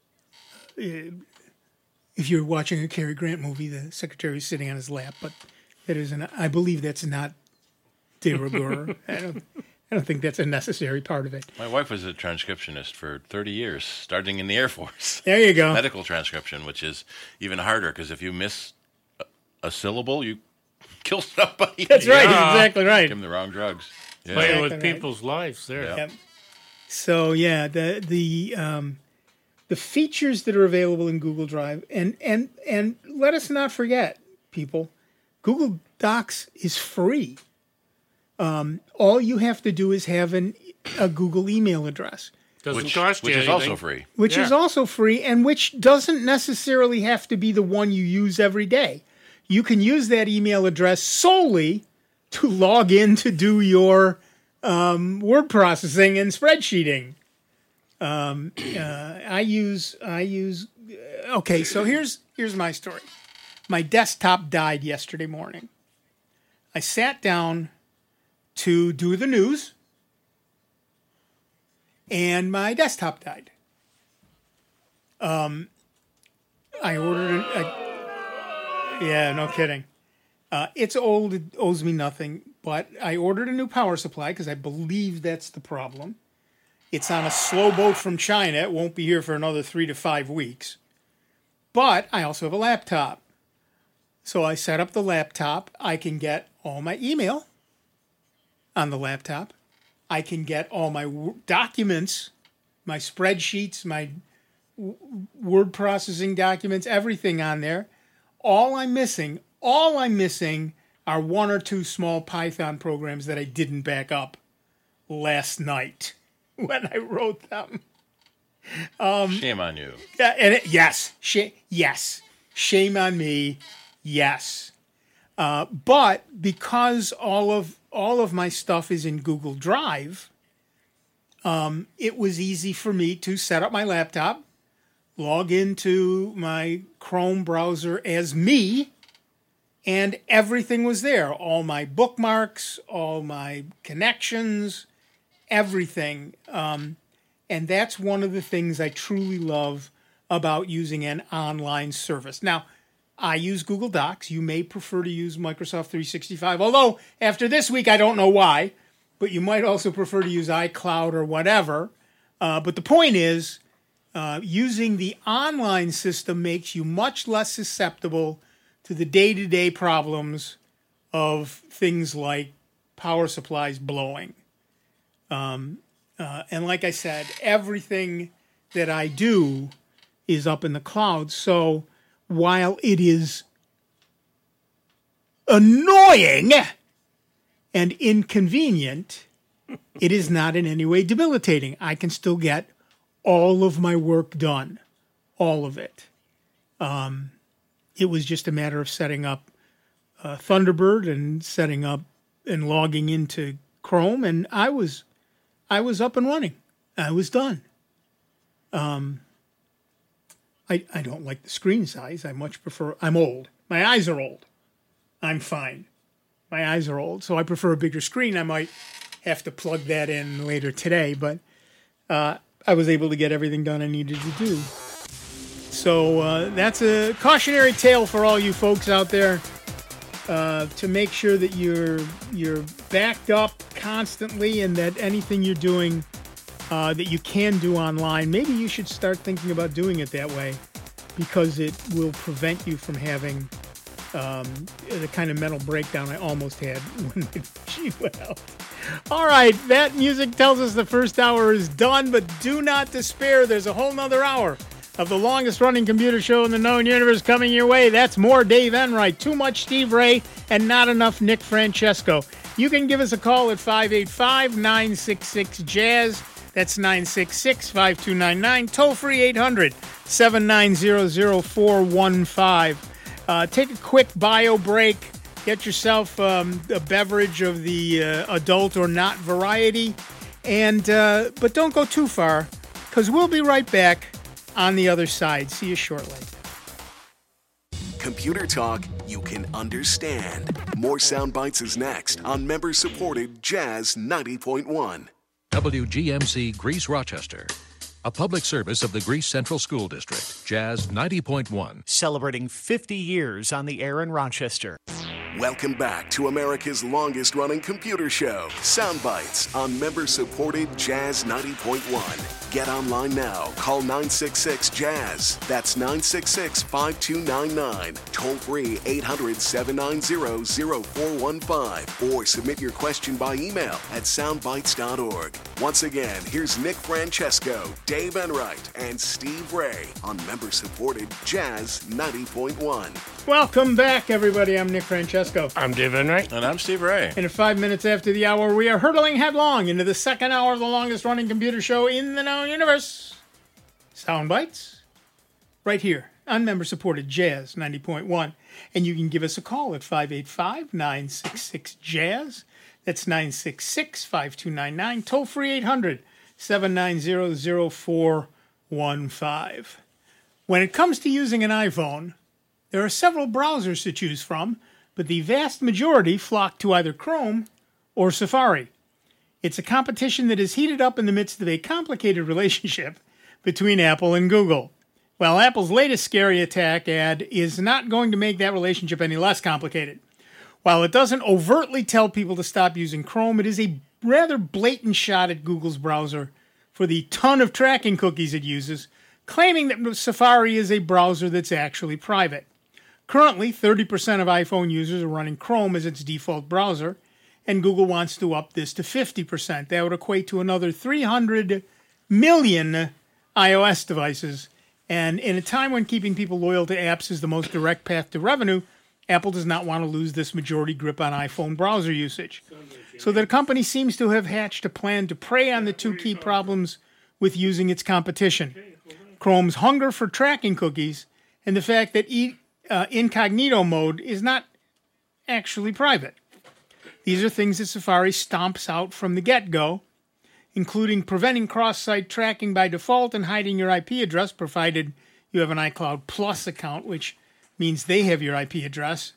if you're watching a Cary Grant movie, the secretary's sitting on his lap, but that isn't, I believe that's not de rigueur. I don't, I don't think that's a necessary part of it. My wife was a transcriptionist for thirty years, starting in the Air Force. There you go. Medical transcription, which is even harder because if you miss a, a syllable, you kill somebody. That's right. Yeah. Exactly right. Give them the wrong drugs. Yeah. Playing with Exactly right. people's lives there. Yeah. Yep. So yeah, the the um, the features that are available in Google Drive, and and and let us not forget, people, Google Docs is free. Um, all you have to do is have an, a Google email address. Doesn't which, cost you which is anything. also free. Which Yeah. is also free, and which doesn't necessarily have to be the one you use every day. You can use that email address solely to log in to do your um, word processing and spreadsheeting. Um, uh, I use I use. Okay, so here's here's my story. My desktop died yesterday morning. I sat down to do the news, and my desktop died. Um, I ordered a, a yeah, no kidding. Uh, it's old, it owes me nothing, but I ordered a new power supply because I believe that's the problem. It's on a slow boat from China. It won't be here for another three to five weeks. But I also have a laptop. So I set up the laptop. I can get all my email on the laptop. I can get all my w- documents, my spreadsheets, my w- word processing documents, everything on there. All I'm missing, all I'm missing are one or two small Python programs that I didn't back up last night when I wrote them. Um, Shame on you. Yeah, and it, yes, sh- yes, shame on me, yes. Uh, but because all of all of my stuff is in Google Drive, um, it was easy for me to set up my laptop, log into my Chrome browser as me, and everything was there. All my bookmarks, all my connections, everything. Um, and that's one of the things I truly love about using an online service. Now, I use Google Docs. You may prefer to use Microsoft three sixty-five, although after this week, I don't know why, but you might also prefer to use iCloud or whatever. Uh, but the point is, uh, using the online system makes you much less susceptible to the day-to-day problems of things like power supplies blowing. Um, uh, and like I said, everything that I do is up in the cloud. So while it is annoying and inconvenient, it is not in any way debilitating. I can still get all of my work done, all of it. Um, it was just a matter of setting up uh, Thunderbird and setting up and logging into Chrome, and I was, I was up and running. I was done. Um, I I don't like the screen size. I much prefer. I'm old. My eyes are old. I'm fine. My eyes are old, so I prefer a bigger screen. I might have to plug that in later today, but uh, I was able to get everything done I needed to do. So uh, that's a cautionary tale for all you folks out there, uh, to make sure that you're you're backed up constantly, and that anything you're doing uh, that you can do online, maybe you should start thinking about doing it that way, because it will prevent you from having um, the kind of mental breakdown I almost had when my machine went out. All right, that music tells us the first hour is done, but do not despair. There's a whole nother hour of the longest running computer show in the known universe coming your way. That's more Dave Enright, too much Steve Ray, and not enough Nick Francesco. You can give us a call at five eight five, nine six six, jazz. That's nine six six, five two nine nine. Toll free eight hundred, seven nine zero, zero four one five. Uh, take a quick bio break. Get yourself um, a beverage of the uh, adult or not variety. and uh, But don't go too far, because we'll be right back on the other side. See you shortly. Computer talk you can understand. More Sound Bites is next on member-supported Jazz ninety point one. W G M C Greece Rochester, a public service of the Greece Central School District. Jazz ninety point one. Celebrating fifty years on the air in Rochester. Welcome back to America's longest running computer show, Soundbites, on member-supported Jazz ninety point one. Get online now. Call nine six six, jazz. That's nine six six, five two nine nine. Toll free eight hundred, seven nine zero, zero four one five. Or submit your question by email at soundbites dot org. Once again, here's Nick Francesco, Dave Enright, and Steve Ray on member-supported Jazz ninety point one. Welcome back, everybody. I'm Nick Francesco. I'm Dave Enright. And I'm Steve Ray. And at five minutes after the hour, we are hurtling headlong into the second hour of the longest-running computer show in the known universe. Soundbites, right here on member-supported Jazz ninety point one. And you can give us a call at five eight five, nine six six, jazz. That's nine six six, five two nine nine. Toll free eight hundred, seven nine zero, zero four one five. When it comes to using an iPhone, there are several browsers to choose from, but the vast majority flock to either Chrome or Safari. It's a competition that is heated up in the midst of a complicated relationship between Apple and Google. Well, Apple's latest scary attack ad is not going to make that relationship any less complicated. While it doesn't overtly tell people to stop using Chrome, it is a rather blatant shot at Google's browser for the ton of tracking cookies it uses, claiming that Safari is a browser that's actually private. Currently, thirty percent of iPhone users are running Chrome as its default browser, and Google wants to up this to fifty percent. That would equate to another three hundred million iOS devices. And in a time when keeping people loyal to apps is the most direct path to revenue, Apple does not want to lose this majority grip on iPhone browser usage. So the company seems to have hatched a plan to prey on the two key problems with using its competition: Chrome's hunger for tracking cookies and the fact that e- uh, incognito mode is not actually private. These are things that Safari stomps out from the get-go, including preventing cross-site tracking by default and hiding your I P address, provided you have an iCloud Plus account, which means they have your I P address.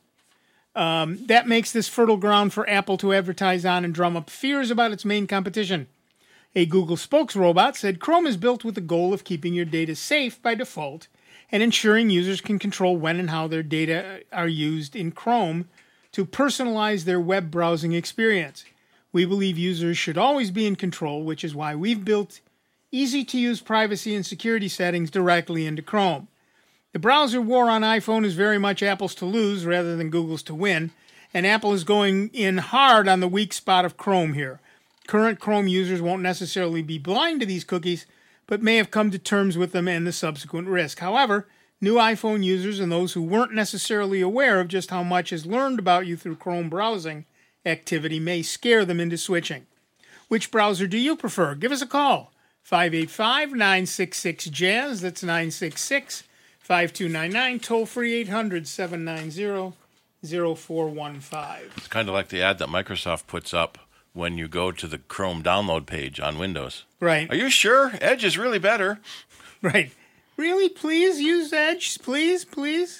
Um, that makes this fertile ground for Apple to advertise on and drum up fears about its main competition. A Google spokesrobot said Chrome is built with the goal of keeping your data safe by default and ensuring users can control when and how their data are used in Chrome to personalize their web browsing experience. We believe users should always be in control, which is why we've built easy-to-use privacy and security settings directly into Chrome. The browser war on iPhone is very much Apple's to lose rather than Google's to win, and Apple is going in hard on the weak spot of Chrome here. Current Chrome users won't necessarily be blind to these cookies, but may have come to terms with them and the subsequent risk. However, new iPhone users and those who weren't necessarily aware of just how much is learned about you through Chrome browsing activity may scare them into switching. Which browser do you prefer? Give us a call. five eight five, nine six six, jazz. That's nine six six, five two nine nine. Toll free eight hundred, seven nine zero, zero four one five. It's kind of like the ad that Microsoft puts up when you go to the Chrome download page on Windows. Right. Are you sure? Edge is really better. Right. Really? Please use Edge? Please? Please?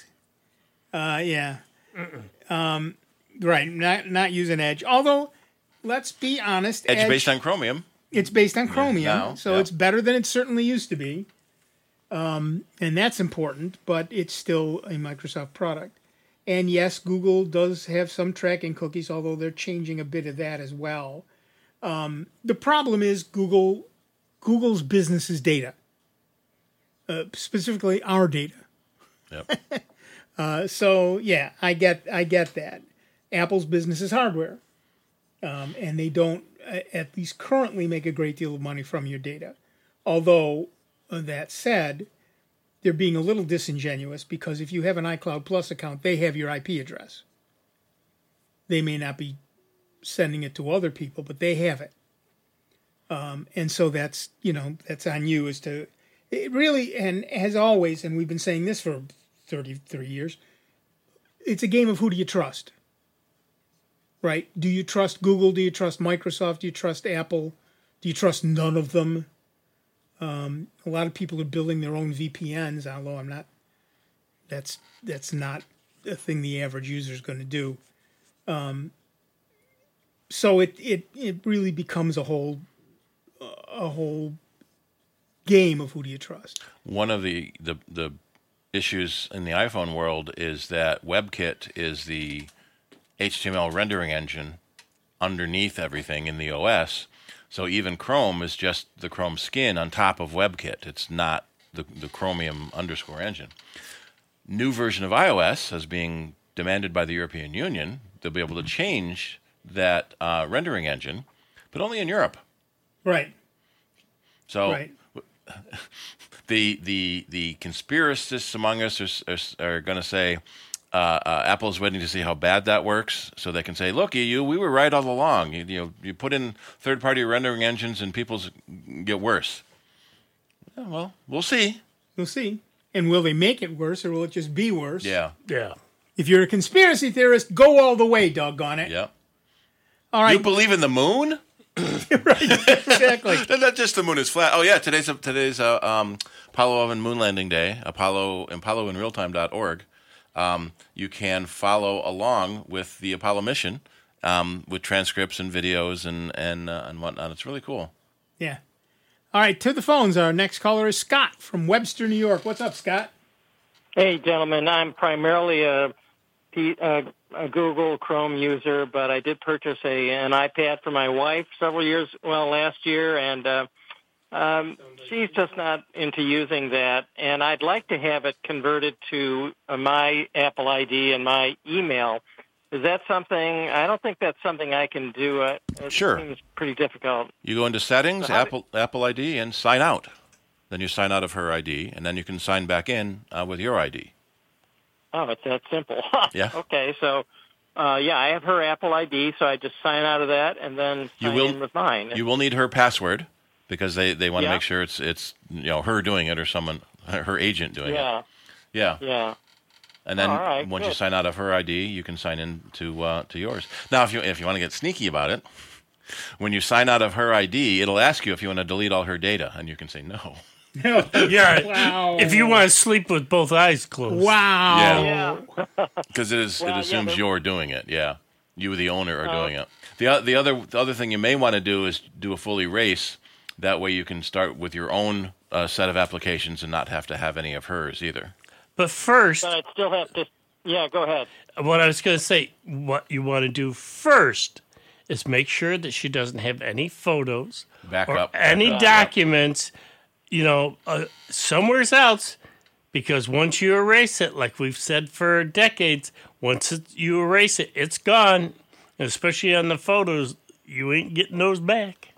Uh, yeah. Um, right. Not not using Edge. Although, let's be honest. Edge, Edge based on Chromium. It's based on Chromium, now, so yeah. it's better than it certainly used to be. Um, and that's important, but it's still a Microsoft product. And yes, Google does have some tracking cookies, although they're changing a bit of that as well. Um, the problem is Google, Google's business is data, uh, specifically our data. Yep. uh, so yeah, I get I get that. Apple's business is hardware, um, and they don't, uh, at least currently, make a great deal of money from your data. Although uh, that said, they're being a little disingenuous because if you have an iCloud Plus account, they have your I P address. They may not be sending it to other people, but they have it. Um, and so that's, you know, that's on you as to, it really, and as always, and we've been saying this for thirty-three years, it's a game of who do you trust, right? Do you trust Google? Do you trust Microsoft? Do you trust Apple? Do you trust none of them? Um, a lot of people are building their own V P Ns, although I'm not, that's, that's not a thing the average user is going to do. Um, so it, it, it really becomes a whole, a whole game of who do you trust. One of the, the, the issues in the iPhone world is that WebKit is the H T M L rendering engine underneath everything in the O S. So even Chrome is just the Chrome skin on top of WebKit. It's not the, the Chromium underscore engine. New version of iOS as being demanded by the European Union, they'll be able to change that uh, rendering engine, but only in Europe. Right. So Right. the the the conspiracists among us are are, are going to say uh, uh, Apple's waiting to see how bad that works, so they can say, "Look, you, we were right all along. You, you know, you put in third-party rendering engines, and people's get worse." Yeah, well, we'll see. We'll see. And will they make it worse, or will it just be worse? Yeah. Yeah. If you're a conspiracy theorist, go all the way, doggone it. Yeah. All right. You believe in the moon? Exactly. Not just the moon is flat. Oh yeah, today's a, today's a, um, Apollo eleven moon landing day. Apollo Apollo in realtime dot org. Um, you can follow along with the Apollo mission um, with transcripts and videos and and uh, and whatnot. It's really cool. Yeah. All right, to the phones. Our next caller is Scott from Webster, New York. What's up, Scott? Hey, gentlemen. I'm primarily a, a, a Google Chrome user, but I did purchase a an iPad for my wife several years, well, last year, and uh, um, she's just not into using that. And I'd like to have it converted to uh, my Apple I D and my email. Is that something? I don't think that's something I can do. Uh, it Sure. seems pretty difficult. You go into settings, So how Apple Apple I D, and sign out. Then you sign out of her I D, and then you can sign back in uh, with your I D. Oh, it's that simple. Yeah. Okay, so, uh, yeah, I have her Apple I D, so I just sign out of that and then You sign will- in with mine. You will need her password because they, they want to Yeah. make sure it's it's you know her doing it or someone her agent doing yeah, it. Yeah. yeah. And then All right, once you good. sign out of her I D, you can sign in to uh, to yours. Now, if you if you want to get sneaky about it, when you sign out of her I D, it'll ask you if you want to delete all her data, and you can say no. Yeah. Wow. If you want to sleep with both eyes closed. Wow. Yeah. Because it is Well, it yeah, assumes but- you're doing it. Yeah, you, the owner, are Oh. doing it. the o- The other the other thing you may want to do is do a full erase. That way, you can start with your own uh, set of applications and not have to have any of hers either. But first, But I'd still have to, yeah, go ahead. what I was going to say, what you want to do first is make sure that she doesn't have any photos Back or up. back any up. documents, you know, uh, somewhere else. Because once you erase it, like we've said for decades, once it, you erase it, it's gone. And especially on the photos, you ain't getting those back.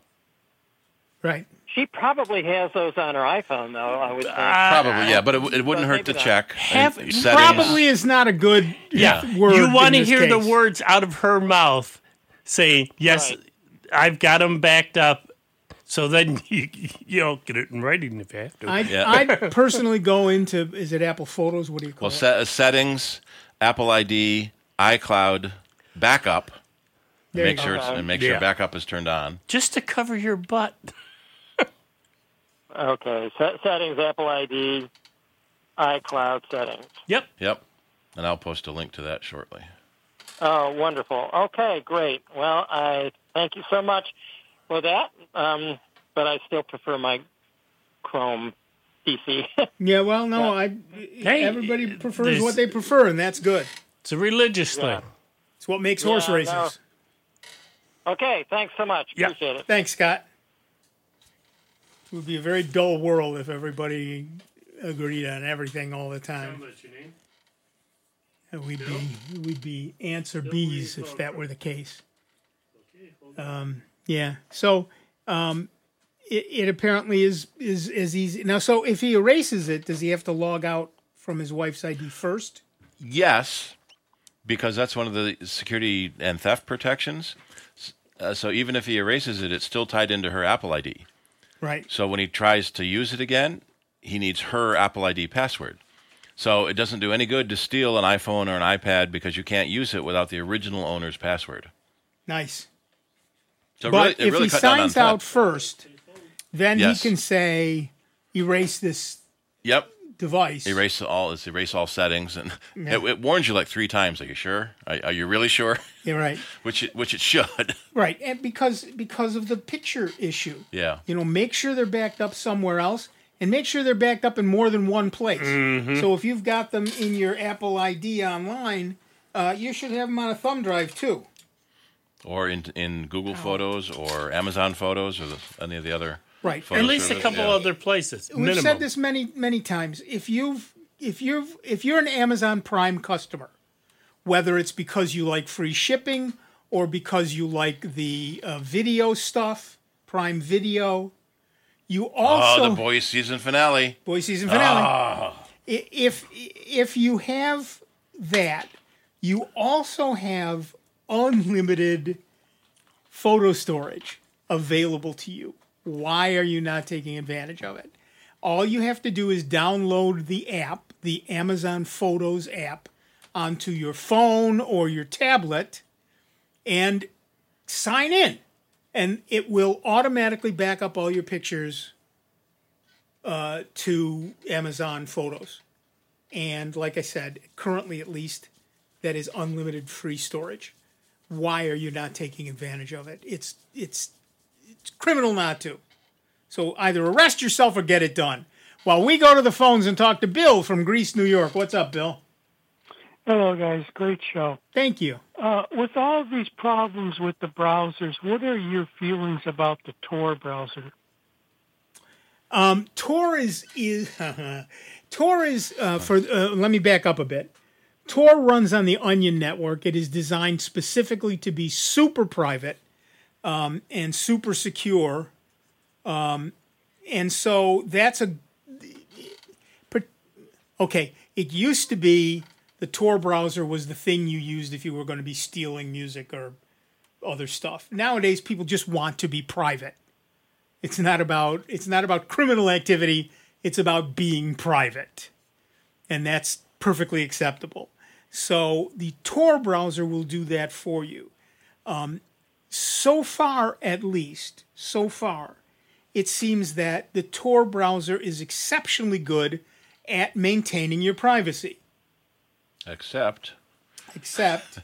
Right. She probably has those on her iPhone, though, I would think. Probably, yeah, but it, it wouldn't Well, hurt to maybe not. check. Have- And settings- Probably is not a good Yeah, word. you want to in this hear the case. words out of her mouth saying, "Yes, Right. I've got them backed up." So then you you know get it in writing if you have to. I'd, Yeah. I'd personally go into, is it Apple Photos? What do you call Well, it? set, settings, Apple I D, iCloud, backup. There make you sure go. it's, and make Yeah. sure backup is turned on. Just to cover your butt. Okay, set, settings, Apple I D, iCloud settings. Yep. Yep, and I'll post a link to that shortly. Oh, wonderful. Okay, great. Well, I thank you so much for that, um, but I still prefer my Chrome P C. Yeah, well, no, I. Hey, everybody prefers there's- what they prefer, and that's good. It's a religious Yeah. thing. It's what makes horse Yeah, races. no. Okay, thanks so much. Yeah. Appreciate it. Thanks, Scott. It would be a very dull world if everybody agreed on everything all the time. And We'd be we'd be ants or bees if that were the case. Um, yeah. So um, it, it apparently is is as easy now. So if he erases it, does he have to log out from his wife's I D first? Yes, because that's one of the security and theft protections. Uh, so even if he erases it, it's still tied into her Apple I D. Right. So when he tries to use it again, he needs her Apple I D password. So it doesn't do any good to steal an iPhone or an iPad because you can't use it without the original owner's password. Nice. So But really, it if really he cut down on signs out theft. first, then Yes. he can say erase this Yep. device. Erase all. It's erase all settings, and Yeah. it, it warns you like three times. Are you sure? Are, are you really sure? Yeah, right. which it, which it should. Right, and because because of the picture issue. Yeah. You know, make sure they're backed up somewhere else, and make sure they're backed up in more than one place. Mm-hmm. So if you've got them in your Apple I D online, Uh, you should have them on a thumb drive too. Or in in Google Photos or Amazon Photos or the, any of the other Right. photo At least a service? couple Yeah. other places. We've minimum. said this many many times. If you've if you've if you're an Amazon Prime customer, whether it's because you like free shipping or because you like the uh, video stuff, Prime Video, you also Oh, the boys season finale. boy season finale. Ah. I- If if you have that, you also have unlimited photo storage available to you. Why are you not taking advantage of it? All you have to do is download the app, the Amazon Photos app, onto your phone or your tablet and sign in. And it will automatically back up all your pictures uh, to Amazon Photos. And like I said, currently at least, that is unlimited free storage. Why are you not taking advantage of it? It's it's it's criminal not to. So either arrest yourself or get it done. While we go to the phones and talk to Bill from Greece, New York. What's up, Bill? Hello, guys. Great show. Thank you. Uh, with all of these problems with the browsers, what are your feelings about the Tor browser? Um, Tor is is Tor is uh, for. Uh, let me back up a bit. Tor runs on the Onion network. It is designed specifically to be super private um, and super secure, um, and so that's a. Okay, it used to be the Tor browser was the thing you used if you were going to be stealing music or other stuff. Nowadays, people just want to be private. It's not about it's not about criminal activity. It's about being private, and that's perfectly acceptable. So the Tor browser will do that for you. Um, so far, at least, so far, it seems that the Tor browser is exceptionally good at maintaining your privacy. Except Except,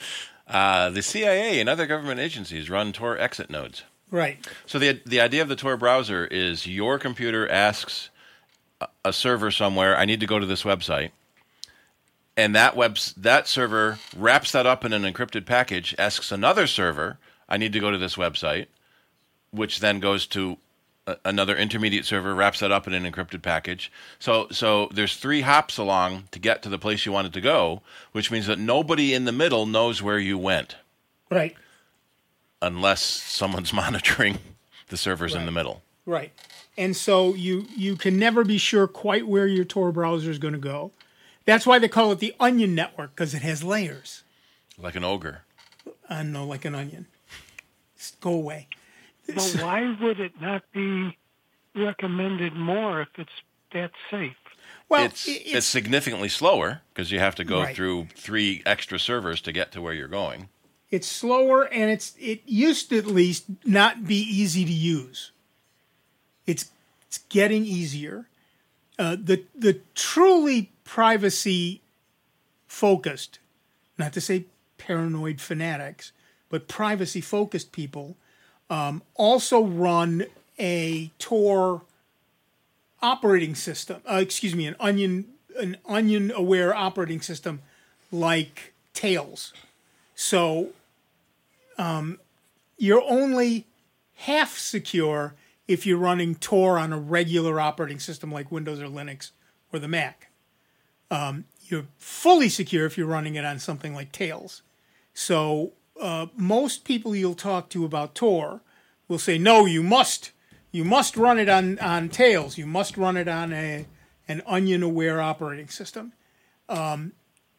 uh, the C I A and other government agencies run Tor exit nodes. right, So the the idea of the Tor browser is your computer asks a, a server somewhere, I need to go to this website. And that web that server wraps that up in an encrypted package, asks another server, I need to go to this website, which then goes to a, another intermediate server, wraps that up in an encrypted package. So so there's three hops along to get to the place you wanted to go, which means that nobody in the middle knows where you went, right, unless someone's monitoring the servers in the middle. right. And so you you can never be sure quite where your Tor browser is going to go. That's why they call it the Onion Network, because it has layers. Like an ogre. I know, like an onion. Just go away. But why would it not be recommended more if it's that safe? Well, it's, it- it's significantly slower because you have to go Right. through three extra servers to get to where you're going. It's slower, and it's it used to at least not be easy to use. It's it's getting easier. Uh, the the truly privacy focused, not to say paranoid fanatics, but privacy focused people um, also run a Tor operating system. Uh, excuse me, an onion an onion aware operating system like Tails. So um, you're only half secure if you're running Tor on a regular operating system like Windows or Linux or the Mac. Um, you're fully secure if you're running it on something like Tails. So uh, most people you'll talk to about Tor will say, no, you must you must run it on, on Tails. You must run it on a an onion-aware operating system. Um,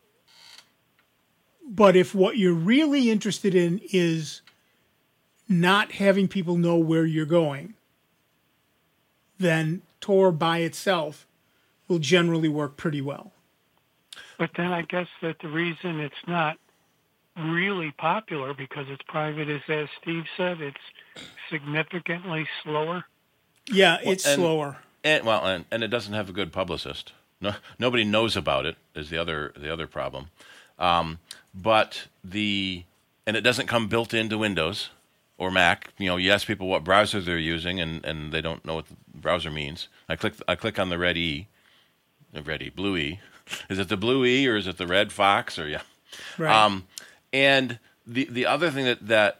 but if what you're really interested in is not having people know where you're going, then Tor by itself will generally work pretty well. But then I guess that the reason it's not really popular because it's private is, as Steve said, it's significantly slower. Yeah, it's and- slower. And well, and, and it doesn't have a good publicist. No, nobody knows about it. Is the other the other problem. Um, but the and it doesn't come built into Windows or Mac. You know, you ask people what browser they're using, and, and they don't know what the browser means. I click I click on the red E, the red E, blue E. Is it the blue E or is it the red Fox? Or yeah, Right. Um, and the the other thing that, that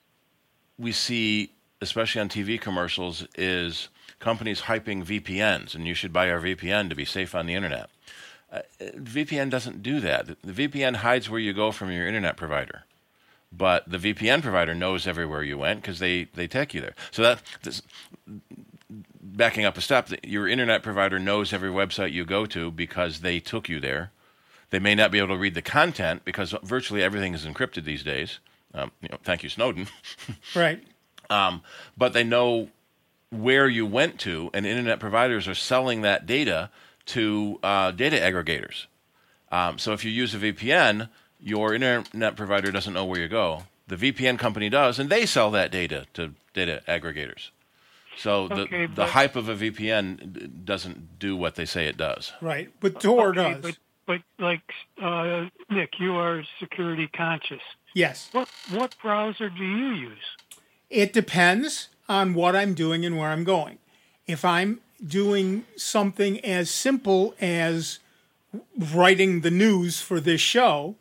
we see, especially on T V commercials, is companies hyping V P Ns, and you should buy our V P N to be safe on the internet. Uh, V P N doesn't do that. The V P N hides where you go from your internet provider, but the V P N provider knows everywhere you went because they, they take you there. So that, this, backing up a step, your internet provider knows every website you go to because they took you there. They may not be able to read the content because virtually everything is encrypted these days. Um, you know, thank you, Snowden. Right. Um, but they know where you went to, and internet providers are selling that data to uh, data aggregators. Um, so if you use a V P N, your internet provider doesn't know where you go. The V P N company does, and they sell that data to data aggregators. So the, Okay, the but- hype of a V P N doesn't do what they say it does. Right. But Tor Okay, does. But, but like uh, Nick, you are security conscious. Yes. What what browser do you use? It depends on what I'm doing and where I'm going. If I'm doing something as simple as writing the news for this show,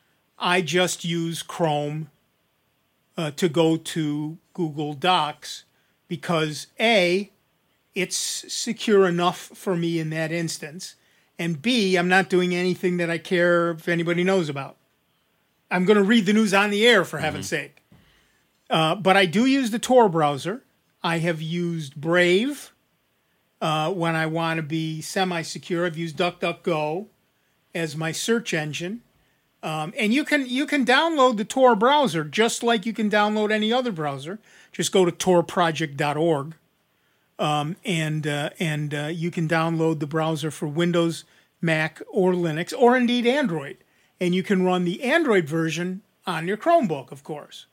I just use Chrome uh, to go to Google Docs because A, it's secure enough for me in that instance, and B, I'm not doing anything that I care if anybody knows about. I'm going to read the news on the air, for heaven's sake. Uh, but I do use the Tor browser. I have used Brave uh, when I want to be semi-secure. I've used DuckDuckGo as my search engine. Um, and you can you can download the Tor browser just like you can download any other browser. Just go to tor project dot org, um, and uh, and uh, you can download the browser for Windows, Mac, or Linux, or indeed Android. And you can run the Android version on your Chromebook, of course.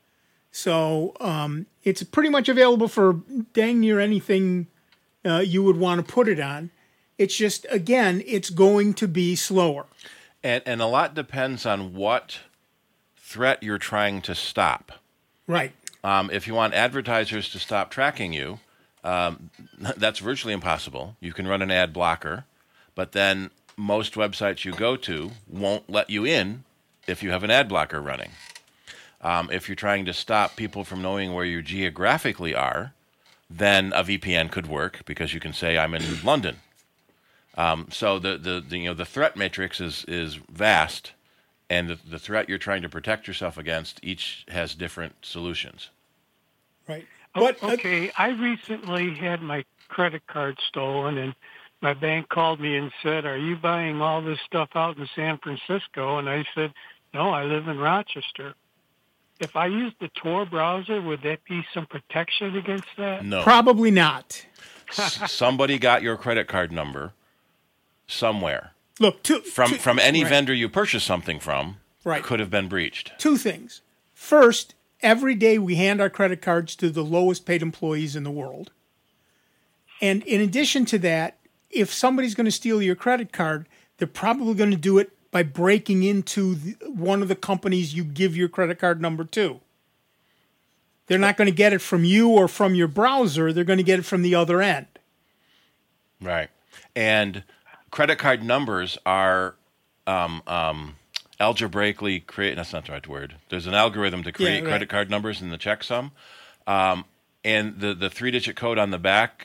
So um, it's pretty much available for dang near anything uh, you would want to put it on. It's just, again, it's going to be slower. And, and a lot depends on what threat you're trying to stop. Right. Um, if you want advertisers to stop tracking you, um, that's virtually impossible. You can run an ad blocker, but then most websites you go to won't let you in if you have an ad blocker running. Um, if you're trying to stop people from knowing where you geographically are, then a V P N could work because you can say I'm in London. Um, so the, the, the you know the threat matrix is is vast, and the, the threat you're trying to protect yourself against each has different solutions. Right. Oh, But, uh, okay, I recently had my credit card stolen, and my bank called me and said, "Are you buying all this stuff out in San Francisco?" And I said, "No, I live in Rochester." If I use the Tor browser, would that be some protection against that? No. Probably not. S- somebody got your credit card number somewhere. Look, two, From two- from any right. vendor you purchase something from, Right. could have been breached. Two things. First, every day we hand our credit cards to the lowest paid employees in the world. And in addition to that, if somebody's going to steal your credit card, they're probably going to do it by breaking into the, one of the companies you give your credit card number to. They're not going to get it from you or from your browser. They're going to get it from the other end. Right. And credit card numbers are um, um, algebraically create. That's not the right word. There's an algorithm to create Yeah, right. credit card numbers in the checksum, um, and the the three digit code on the back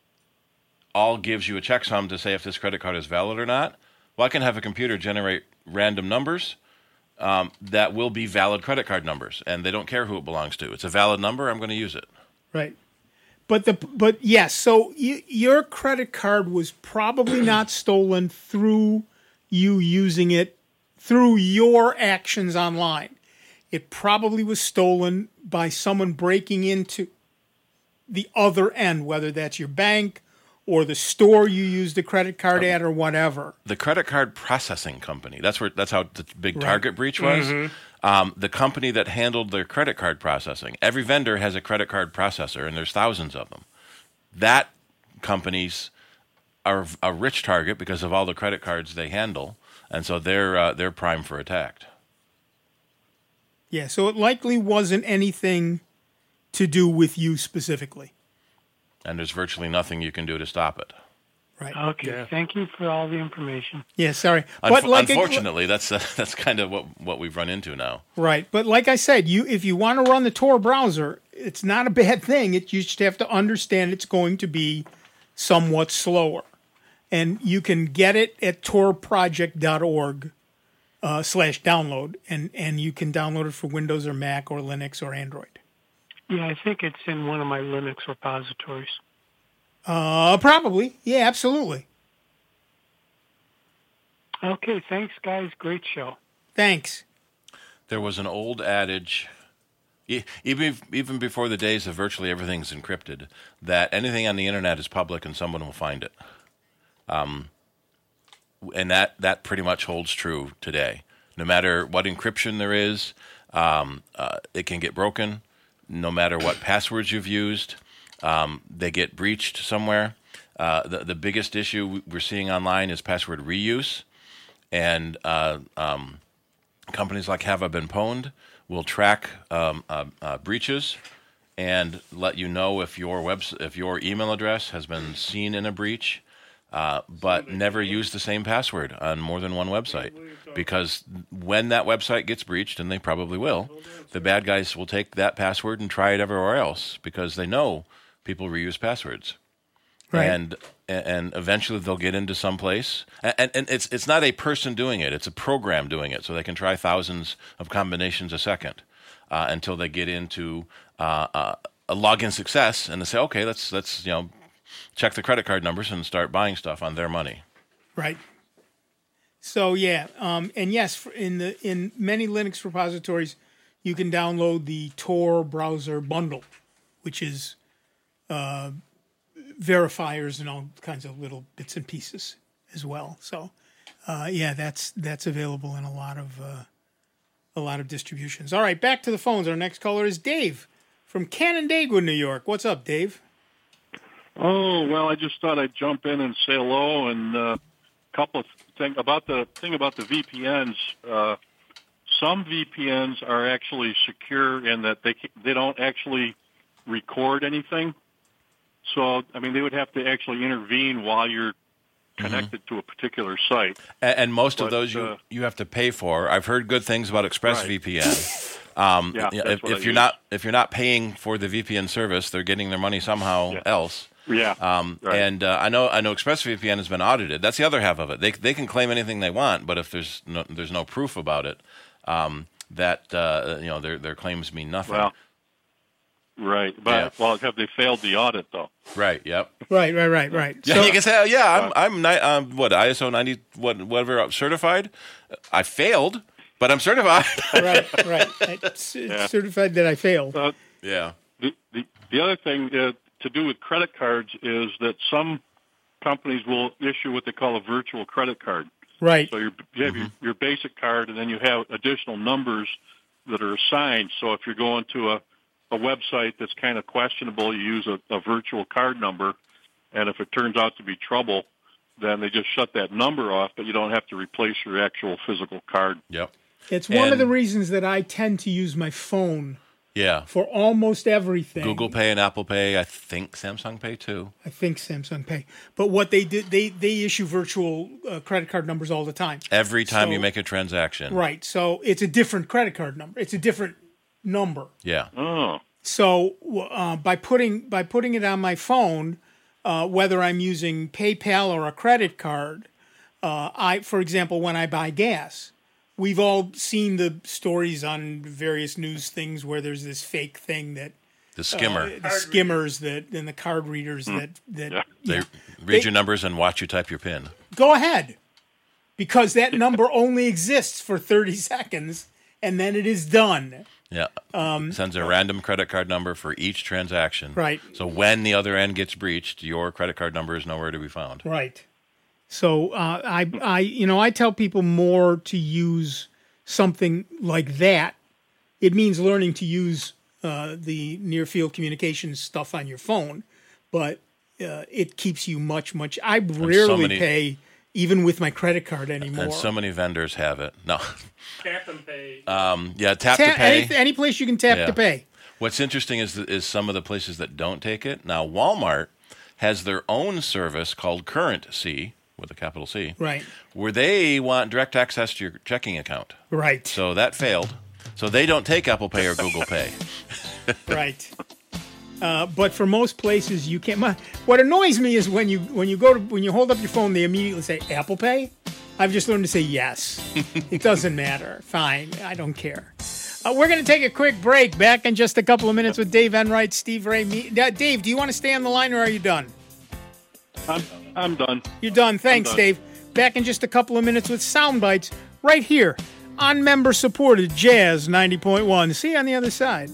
all gives you a checksum to say if this credit card is valid or not. Well, I can have a computer generate random numbers um, that will be valid credit card numbers, and they don't care who it belongs to. It's a valid number. I'm going to use it. Right. But the but yes, so you, your credit card was probably not stolen through you using it through your actions online. It probably was stolen by someone breaking into the other end, whether that's your bank or the store you use the credit card at or whatever. The credit card processing company. That's where. That's how the big Right. Target breach was. Um, the company that handled their credit card processing. Every vendor has a credit card processor, and there's thousands of them. That companies are a rich target because of all the credit cards they handle, and so they're uh, they're prime for attack. Yeah, so it likely wasn't anything to do with you specifically. And there's virtually nothing you can do to stop it. Right. Okay. Yeah. Thank you for all the information. Yeah, sorry. Unf- But like unfortunately, that's uh, that's kind of what what we've run into now. right. But like I said, you if you want to run the Tor browser, it's not a bad thing. It you just have to understand it's going to be somewhat slower. And you can get it at torproject dot org uh, slash download, and, and you can download it for Windows or Mac or Linux or Android. Yeah, I think it's in one of my Linux repositories. Uh, probably. Yeah, absolutely. Okay, thanks, guys. Great show. Thanks. There was an old adage, e- even even before the days of virtually everything's encrypted, that anything on the internet is public and someone will find it. Um, and that, that pretty much holds true today. No matter what encryption there is, um, uh, it can get broken. No matter what passwords you've used, um, they get breached somewhere. Uh, the, the biggest issue we're seeing online is password reuse. And uh, um, companies like Have I Been Pwned will track um, uh, uh, breaches and let you know if your web if your email address has been seen in a breach. Uh, but never use the same password on more than one website, because when that website gets breached, and they probably will, the bad guys will take that password and try it everywhere else because they know people reuse passwords. Right. And and eventually they'll get into some place, and, and it's it's not a person doing it; it's a program doing it. So they can try thousands of combinations a second uh, until they get into uh, uh, a login success, and they say, "Okay, let's let's you know." check the credit card numbers and start buying stuff on their money. Right. So yeah, um, and yes, in the in many Linux repositories, you can download the Tor browser bundle, which is uh, verifiers and all kinds of little bits and pieces as well. So uh, yeah, that's that's available in a lot of uh, a lot of distributions. All right, back to the phones. Our next caller is Dave from Canandaigua, New York. What's up, Dave? Oh, well, I just thought I'd jump in and say hello, and a uh, couple of things about the thing about the V P Ns. Uh, some V P Ns are actually secure in that they they don't actually record anything. So, I mean, they would have to actually intervene while you're connected mm-hmm. to a particular site. And, and most but, of those you uh, you have to pay for. I've heard good things about ExpressVPN. Um, yeah, if, if you're use. not if you're not paying for the V P N service, they're getting their money somehow yeah. else. Yeah, um, right. and uh, I know I know ExpressVPN has been audited. That's the other half of it. They they can claim anything they want, but if there's no, there's no proof about it, um, that uh, you know their their claims mean nothing. Well, right, but yeah. well, have they failed the audit though? Right. Yep. Right. Right. Right. Right. Yeah, So, you can say, yeah, I'm I'm ni- um, what I S O ninety what whatever certified. I failed, but I'm certified. right. Right. It's, it's Yeah. certified that I failed. Uh, yeah. the, the the other thing uh, to do with credit cards is that some companies will issue what they call a virtual credit card. Right. So you're, you have Mm-hmm. your, your basic card, and then you have additional numbers that are assigned. So if you're going to a, a website that's kind of questionable, you use a, a virtual card number, and if it turns out to be trouble, then they just shut that number off, but you don't have to replace your actual physical card. Yep. It's one of And- the reasons that I tend to use my phone Yeah. for almost everything. Google Pay and Apple Pay. I think Samsung Pay too. I think Samsung Pay. But what they did, they they issue virtual uh, credit card numbers all the time. Every time So- you make a transaction. Right. So it's a different credit card number. It's a different number. Yeah. Oh. So uh, by putting by putting it on my phone, uh, whether I'm using PayPal or a credit card, uh, I, for example, when I buy gas, we've all seen the stories on various news things where there's this fake thing that The skimmer. uh, the skimmers that and the card readers that that Yeah. They yeah. read They- your numbers and watch you type your PIN. Go ahead, because that number only exists for thirty seconds and then it is done. Yeah. Um, Sends a random credit card number for each transaction. Right. So when the other end gets breached, your credit card number is nowhere to be found. Right. So uh, I, I, you know, I tell people more to use something like that. It means learning to use uh, the near field communications stuff on your phone, but uh, it keeps you much, much. I rarely many- pay even with my credit card anymore. And so many vendors have it. No. Tap and pay. Um, yeah, tap Tap- to pay. any, any place you can tap Yeah. to pay. What's interesting is is some of the places that don't take it. Now, Walmart has their own service called Current C, with a capital C, Right. where they want direct access to your checking account. Right. So that failed. So they don't take Apple Pay or Google Pay. Right. Uh, but for most places, you can't. My, what annoys me is when you when you go to when you hold up your phone, they immediately say Apple Pay. I've just learned to say yes. It doesn't matter. Fine. I don't care. Uh, we're going to take a quick break. Back in just a couple of minutes with Dave Enright, Steve Ray. Me. Uh, Dave, do you want to stay on the line or are you done? I'm I'm done. You're done. Thanks, done. Dave. Back in just a couple of minutes with Sound Bites right here on member-supported Jazz ninety point one. See you on the other side.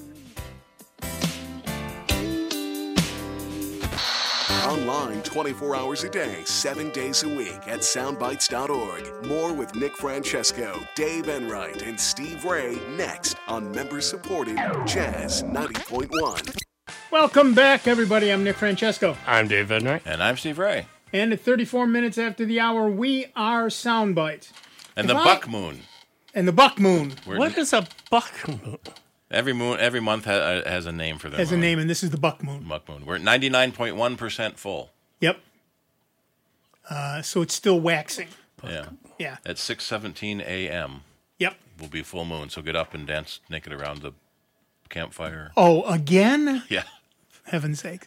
Online twenty-four hours a day, seven days a week at soundbites dot org. More with Nick Francesco, Dave Enright, and Steve Ray next on member-supported Jazz ninety point one. Welcome back, everybody. I'm Nick Francesco. I'm Dave Enright. And I'm Steve Ray. And at thirty-four minutes after the hour, we are Sound Bites. And If the I- Buck Moon. And the Buck Moon We're- What is a buck moon? Every moon, every month ha- has a name for their has a moon. name, and this is the Buck Moon. Buck Moon. We're at ninety-nine point one percent full. Yep. Uh, so it's still waxing. Yeah. Yeah. At six seventeen a.m. Yep. will be full moon, so get up and dance naked around the campfire. Oh, again? Yeah. Heaven's sake.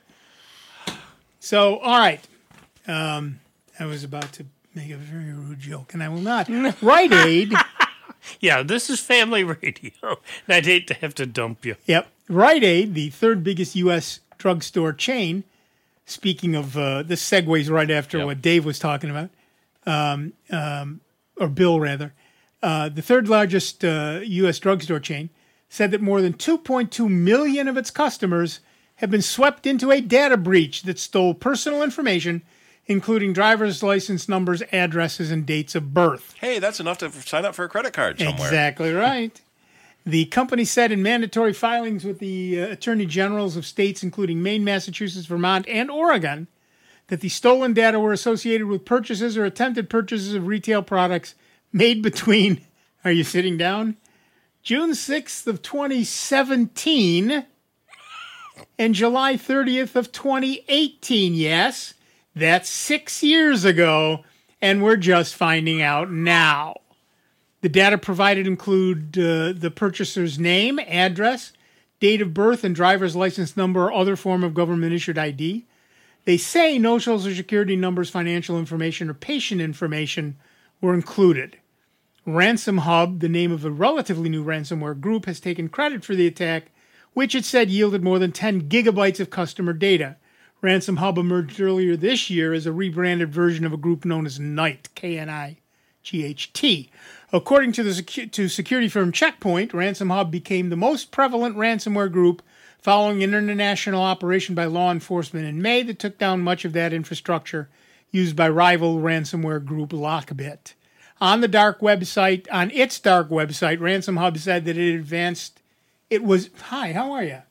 So, all right. Um, I was about to make a very rude joke, and I will not. Rite Aid. Yeah, this is family radio, and I'd hate to have to dump you. Yep. Rite Aid, the third biggest U S drugstore chain. Speaking of, uh, this segues right after Yep. what Dave was talking about, um, um, or Bill rather. Uh, the third largest uh, U S drugstore chain said that more than two point two million of its customers have been swept into a data breach that stole personal information, including driver's license numbers, addresses, and dates of birth. Hey, that's enough to sign up for a credit card somewhere. Exactly right. The company said in mandatory filings with the uh, attorney generals of states including Maine, Massachusetts, Vermont, and Oregon that the stolen data were associated with purchases or attempted purchases of retail products made between, are you sitting down? June sixth of twenty seventeen and July thirtieth of twenty eighteen. Yes, that's six years ago, and we're just finding out now. The data provided include uh, the purchaser's name, address, date of birth, and driver's license number or other form of government-issued I D. They say no social security numbers, financial information, or patient information were included. Ransom Hub, the name of a relatively new ransomware group, has taken credit for the attack, which it said yielded more than ten gigabytes of customer data. Ransom Hub emerged earlier this year as a rebranded version of a group known as Knight, K N I G H T. According to the secu- to security firm Checkpoint, Ransom Hub became the most prevalent ransomware group following an international operation by law enforcement in May that took down much of that infrastructure used by rival ransomware group Lockbit. On the dark website, on its dark website, Ransom Hub said that it advanced, it was, hi, how are you?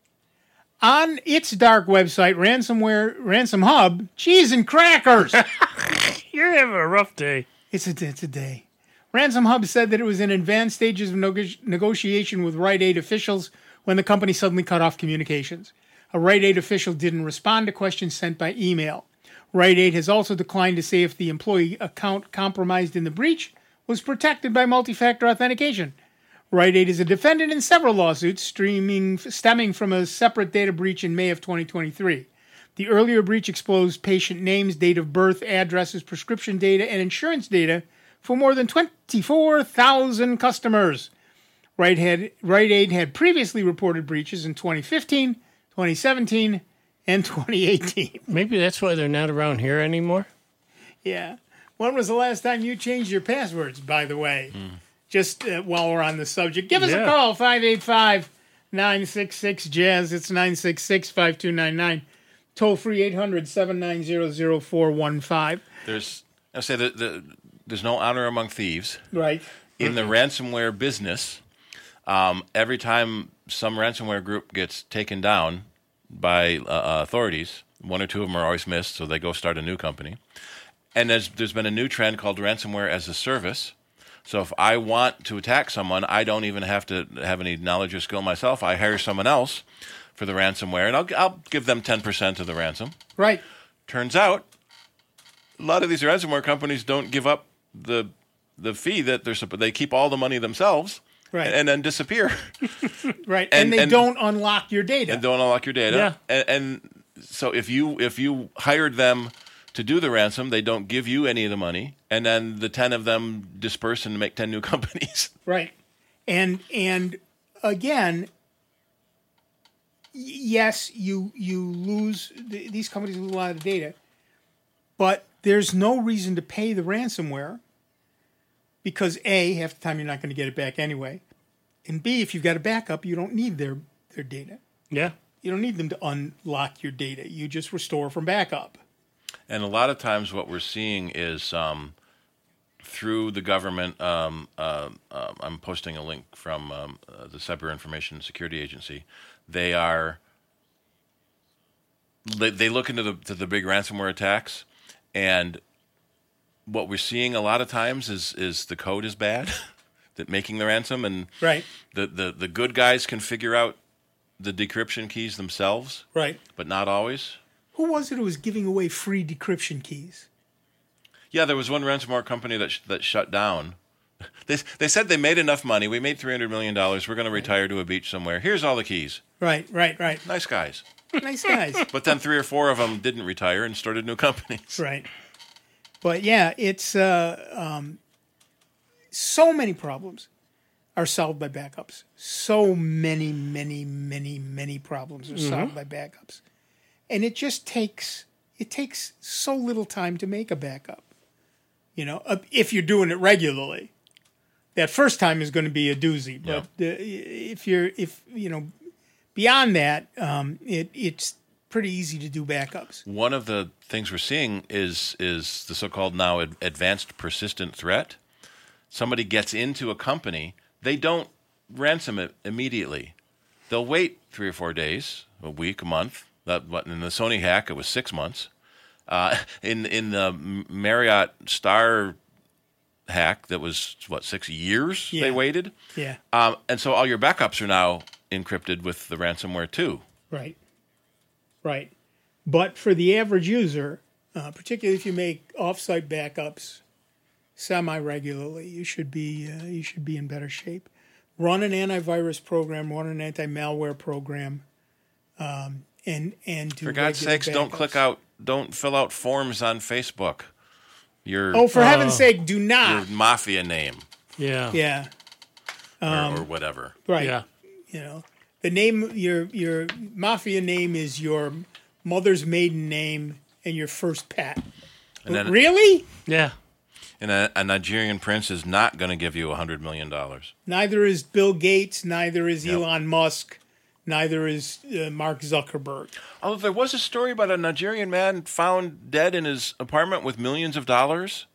On its dark website, ransomware, Ransom Hub, cheese and crackers. You're having a rough day. It's a, it's a day. Ransom Hub said that it was in advanced stages of nego- negotiation with Rite Aid officials when the company suddenly cut off communications. A Rite Aid official didn't respond to questions sent by email. Rite Aid has also declined to say if the employee account compromised in the breach was protected by multi-factor authentication. Rite Aid is a defendant in several lawsuits streaming, stemming from a separate data breach in May of twenty twenty-three. The earlier breach exposed patient names, date of birth, addresses, prescription data, and insurance data for more than twenty-four thousand customers. Rite Aid, Rite Aid had previously reported breaches in twenty fifteen, twenty seventeen, and twenty eighteen. Maybe that's why they're not around here anymore. Yeah. When was the last time you changed your passwords, by the way? Mm. Just uh, while we're on the subject, give us yeah. a call, five eight five, nine six six, jazz. It's nine six six, five two nine nine. Toll free eight hundred, seven nine zero, zero four one five. There's, I say that the, there's no honor among thieves. Right. In mm-hmm. the ransomware business, um, every time some ransomware group gets taken down by uh, authorities, one or two of them are always missed, so they go start a new company. And there's there's been a new trend called ransomware as a service. So if I want to attack someone, I don't even have to have any knowledge or skill myself. I hire someone else, for the ransomware, and I'll I'll give them ten percent of the ransom. Right. Turns out, a lot of these ransomware companies don't give up the the fee that they're supposed. They keep all the money themselves, right, and, and then disappear. Right, and, and they and, don't unlock your data. And don't unlock your data. Yeah. And, and so if you if you hired them to do the ransom, they don't give you any of the money, and then the ten of them disperse and make ten new companies. Right, and and again, yes, you you lose these companies lose a lot of data, but there's no reason to pay the ransomware because A, half the time you're not going to get it back anyway, and B, if you've got a backup, you don't need their their data. Yeah, you don't need them to unlock your data. You just restore from backup. And a lot of times, what we're seeing is um, through the government. Um, uh, uh, I'm posting a link from um, uh, the Cyber Information Security Agency. They are they, they look into the to the big ransomware attacks, and what we're seeing a lot of times is is the code is bad, that making the ransom, and right. the, the the good guys can figure out the decryption keys themselves, right, but not always. Who was it who was giving away free decryption keys? Yeah, there was one ransomware company that sh- that shut down. They they said they made enough money. We made three hundred million dollars. We're going to retire to a beach somewhere. Here's all the keys. Right, right, right. Nice guys. Nice guys. But then three or four of them didn't retire and started new companies. Right. But yeah, it's uh, um, so many problems are solved by backups. So many, many, many, many problems are mm-hmm. solved by backups. And it just takes it takes so little time to make a backup. You know, if you're doing it regularly, that first time is going to be a doozy. But yeah. uh, if you're if you know beyond that, um, it it's pretty easy to do backups. One of the things we're seeing is is the so-called now ad- advanced persistent threat. Somebody gets into a company, they don't ransom it immediately. They'll wait three or four days, a week, a month. That, what, in the Sony hack, it was six months. Uh, in in the Marriott Star hack, that was, what, six years yeah. they waited? Yeah. Um, and so all your backups are now encrypted with the ransomware, too. Right. Right. But for the average user, uh, particularly if you make offsite backups semi-regularly, you should be uh, you should be in better shape. Run an antivirus program, run an anti-malware program. Um, And, and do for God's sakes, backups. don't click out, don't fill out forms on Facebook. Your oh, for uh, heaven's sake, do not your mafia name. Yeah, yeah, um, or, or whatever. Right. Yeah, you know, the name your your mafia name is your mother's maiden name and your first pet. And then, really? Yeah. And a, a Nigerian prince is not going to give you a hundred million dollars. Neither is Bill Gates. Neither is Yep. Elon Musk. Neither is uh, Mark Zuckerberg. Although there was a story about a Nigerian man found dead in his apartment with millions of dollars.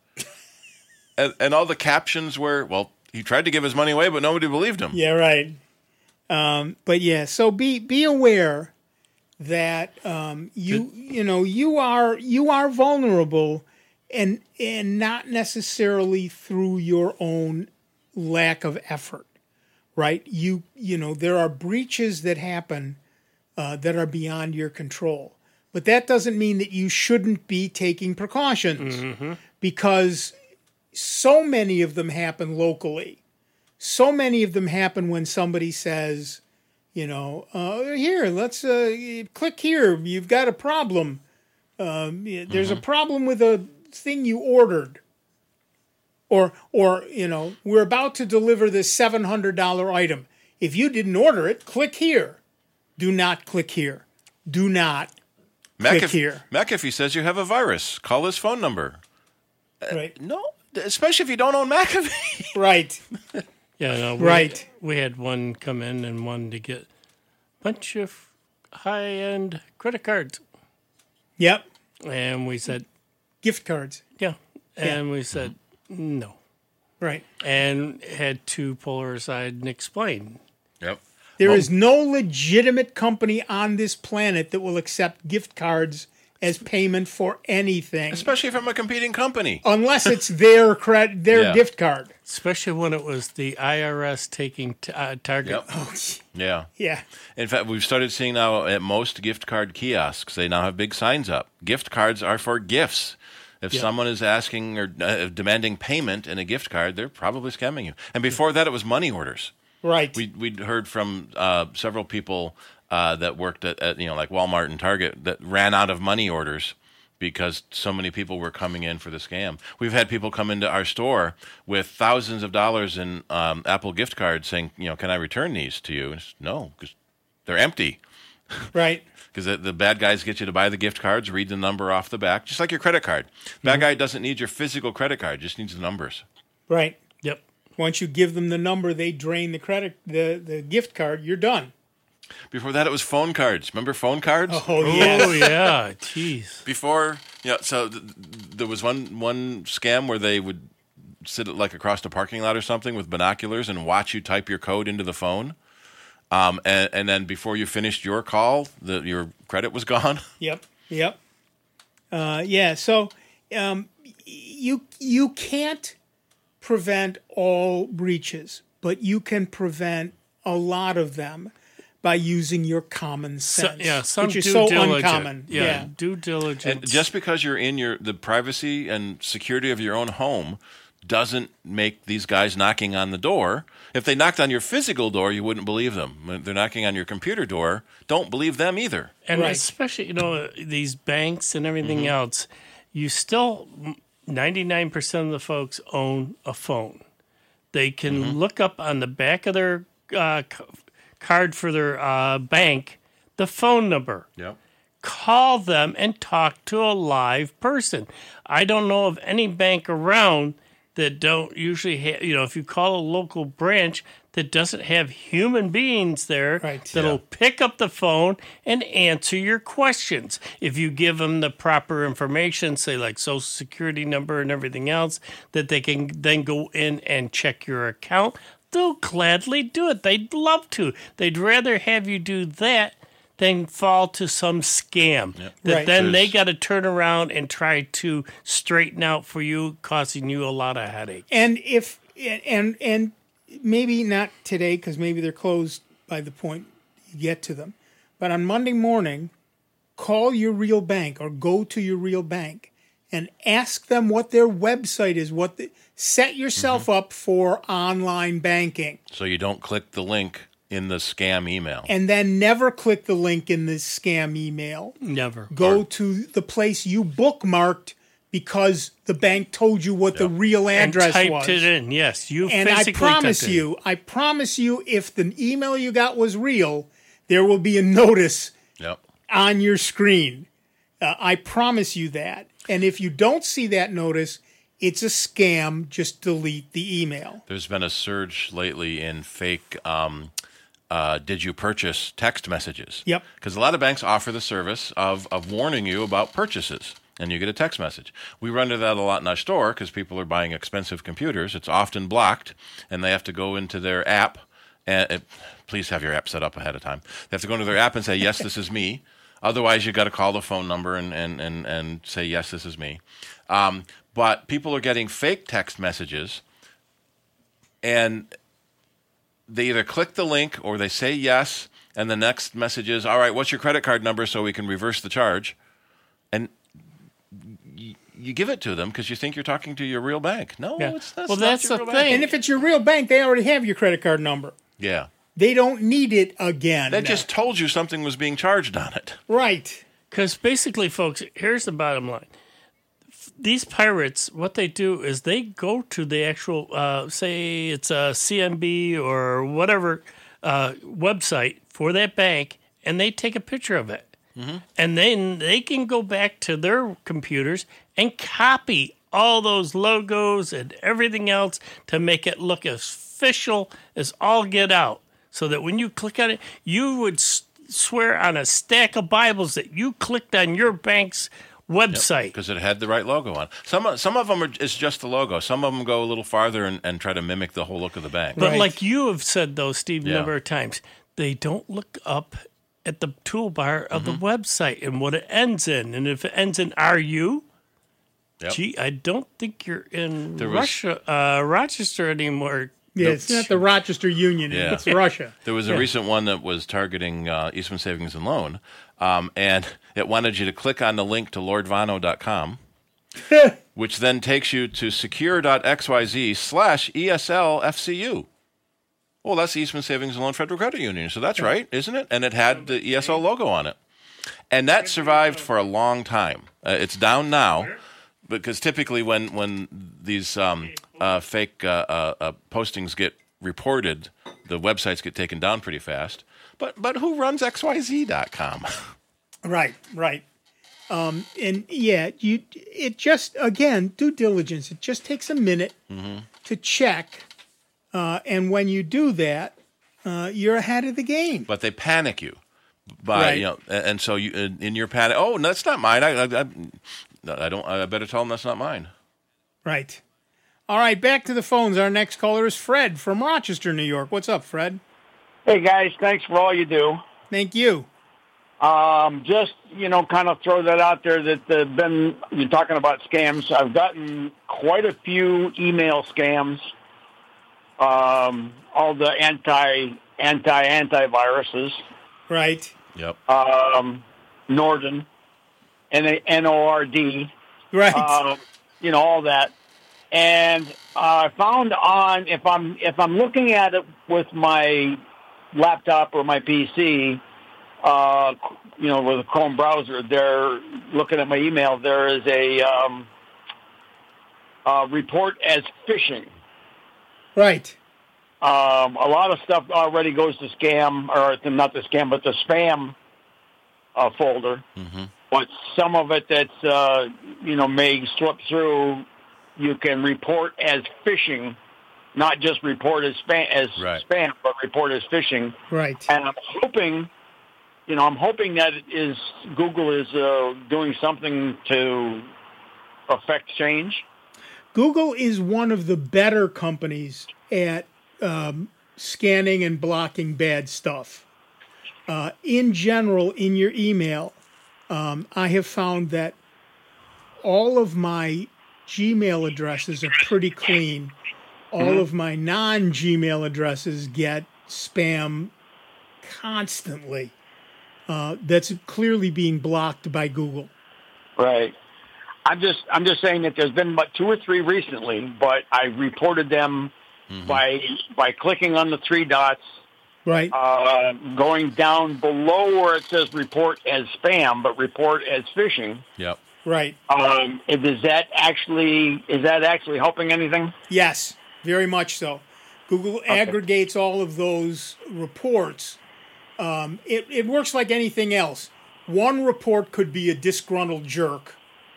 and, and all the captions were, well, he tried to give his money away, but nobody believed him. Yeah, right. Um, but yeah, so be be aware that um, you you know you are you are vulnerable, and and not necessarily through your own lack of effort. Right, you you know there are breaches that happen uh, that are beyond your control, but that doesn't mean that you shouldn't be taking precautions mm-hmm. because so many of them happen locally. So many of them happen when somebody says, you know, uh, here, let's uh, click here. You've got a problem. Um, there's mm-hmm. a problem with a thing you ordered. Or, or you know, we're about to deliver this seven hundred dollars item. If you didn't order it, click here. Do not click here. Do not click McAfee, here. McAfee says you have a virus. Call this phone number. Right. Uh, no, especially if you don't own McAfee. Right. Yeah, no, we right. Had, we had one come in and wanted to get a bunch of high-end credit cards. Yep. And we said... Gift cards. Yeah. And yeah. we said... No. Right. And had to pull her aside and explain. Yep. There well, is no legitimate company on this planet that will accept gift cards as payment for anything, especially from a competing company, unless it's their credit, their Yeah. gift card. Especially when it was the I R S taking t- uh, Target. Yep. Oh, Yeah. yeah. In fact, we've started seeing now at most gift card kiosks, they now have big signs up. Gift cards are for gifts. If Yep. someone is asking or uh, demanding payment in a gift card, they're probably scamming you. And before that, it was money orders. Right. We, we'd heard from uh, several people uh, that worked at, at, you know, like Walmart and Target that ran out of money orders because so many people were coming in for the scam. We've had people come into our store with thousands of dollars in um, Apple gift cards saying, you know, can I return these to you? And it's, no, because they're empty. Right. Because the, the bad guys get you to buy the gift cards, read the number off the back, just like your credit card. Bad guy doesn't need your physical credit card, just needs the numbers. Right. Yep. Once you give them the number, they drain the credit, the, the gift card. You're done. Before that, it was phone cards. Remember phone cards? Oh, yes. Oh, yeah. Jeez. Before, yeah, so th- th- there was one one scam where they would sit like across the parking lot or something with binoculars and watch you type your code into the phone. Um, and, and then before you finished your call, the, your credit was gone. Yep. Yep. Uh, yeah. So um, you you can't prevent all breaches, but you can prevent a lot of them by using your common So, sense, yeah, some which is due so diligence. uncommon. Yeah, Yeah. due diligence. And just because you're in your the privacy and security of your own home doesn't make these guys knocking on the door. If they knocked on your physical door, you wouldn't believe them. When they're knocking on your computer door, don't believe them either. And Right. especially, you know, these banks and everything else, you still, ninety-nine percent of the folks own a phone. They can look up on the back of their uh, c- card for their uh, bank the phone number. Yep. Call them and talk to a live person. I don't know of any bank around that don't usually have, you know, if you call a local branch that doesn't have human beings there Right. that'll Yeah. pick up the phone and answer your questions. If you give them the proper information, say like social security number and everything else, that they can then go in and check your account, they'll gladly do it. They'd love to. They'd rather have you do that than fall to some scam that Right. then they There's- got to turn around and try to straighten out for you, causing you a lot of headache. And if and and maybe not today because maybe they're closed by the point you get to them, but on Monday morning, call your real bank or go to your real bank and ask them what their website is. What the, set yourself up for online banking, So you don't click the link in the scam email. and then never click the link in the scam email. Never. Go to the place you bookmarked because the bank told you what the real And address typed was. it in. Yes, you And I physically promise typed it in. you, I promise you, if the email you got was real, there will be a notice Yep. on your screen. Uh, I promise you that. And if you don't see that notice, it's a scam. Just delete the email. There's been a surge lately in fake um, uh, did you purchase text messages. Yep. Because a lot of banks offer the service of, of warning you about purchases, and you get a text message. We run into that a lot in our store because people are buying expensive computers. It's often blocked, and they have to go into their app. And it, please have your app set up ahead of time. They have to go into their app and say, yes, this is me. Otherwise, you've got to call the phone number and, and, and, and say, yes, this is me. Um, but people are getting fake text messages, and they either click the link or they say yes, and the next message is, all right, what's your credit card number so we can reverse the charge? And y- you give it to them because you think you're talking to your real bank. No, Yeah. it's that's Well, not that's your the real thing. bank. And if it's your real bank, they already have your credit card number. Yeah. They don't need it again. They just told you something was being charged on it. right. Because basically, folks, here's the bottom line. These pirates, what they do is they go to the actual, uh, say it's a C M B or whatever uh, website for that bank, and they take a picture of it. Mm-hmm. And then they can go back to their computers and copy all those logos and everything else to make it look as official as all get out. So that when you click on it, you would s- swear on a stack of Bibles that you clicked on your bank's website. Because it had the right logo on. Some some of them are, it's just the logo. Some of them go a little farther and, and try to mimic the whole look of the bank. But Right. like you have said, though, Steve, a Yeah. number of times, they don't look up at the toolbar of Mm-hmm. the website and what it ends in. And if it ends in R U, Yep. gee, I don't think you're in There was- Russia, uh, Rochester anymore. Yeah, it's not the Rochester Union. Yeah. It's Russia. There was a Yeah. recent one that was targeting uh, Eastman Savings and Loan, um, and it wanted you to click on the link to lord vano dot com, which then takes you to secure.xyz slash ESLFCU. Well, that's the Eastman Savings and Loan Federal Credit Union, so that's right, isn't it? And it had the E S L logo on it. And that survived for a long time. Uh, it's down now, because typically when, when these um, uh, fake uh, uh, uh, postings get reported, the websites get taken down pretty fast. But but who runs X Y Z dot com? Right, right. Um, and yeah, you. It just again due diligence. It just takes a minute Mm-hmm. to check, uh, and when you do that, uh, you're ahead of the game. But they panic you by Right. you know, and and so you in, in your panic. Oh, no, that's not mine. I, I, I, I don't. I better tell them that's not mine. Right. All right, back to the phones. Our next caller is Fred from Rochester, New York. What's up, Fred? Hey, guys, thanks for all you do. Thank you. Um, just, you know, kind of throw that out there that uh, been, you're talking about scams. I've gotten quite a few email scams, um, all the anti, anti, antiviruses, Right. Yep. um, Norden, N O R D, Right. uh, you know, all that. And uh, I found on, if I'm, if I'm looking at it with my laptop or my P C, uh, you know, with a Chrome browser, they're looking at my email. There is a um, uh, report as phishing. Right. Um, a lot of stuff already goes to scam, or not the scam, but the spam uh, folder. Mm-hmm. But some of it that's, uh, you know, may slip through, you can report as phishing, not just report as spam, as Right. spam, but report as phishing. Right. And I'm hoping, you know, I'm hoping that it is Google is uh, doing something to affect change. Google is one of the better companies at um, scanning and blocking bad stuff. Uh, in general, in your email, um, I have found that all of my Gmail addresses are pretty clean. All of my non-Gmail addresses get spam constantly. Uh, that's clearly being blocked by Google. Right. I'm just I'm just saying that there's been about two or three recently, but I reported them Mm-hmm. by by clicking on the three dots, Right. uh, going down below where it says report as spam, but report as phishing. Yep. Right. Um, is that actually is that actually helping anything? Yes, very much so. Google aggregates all of those reports. Um, it, it works like anything else. One report could be a disgruntled jerk.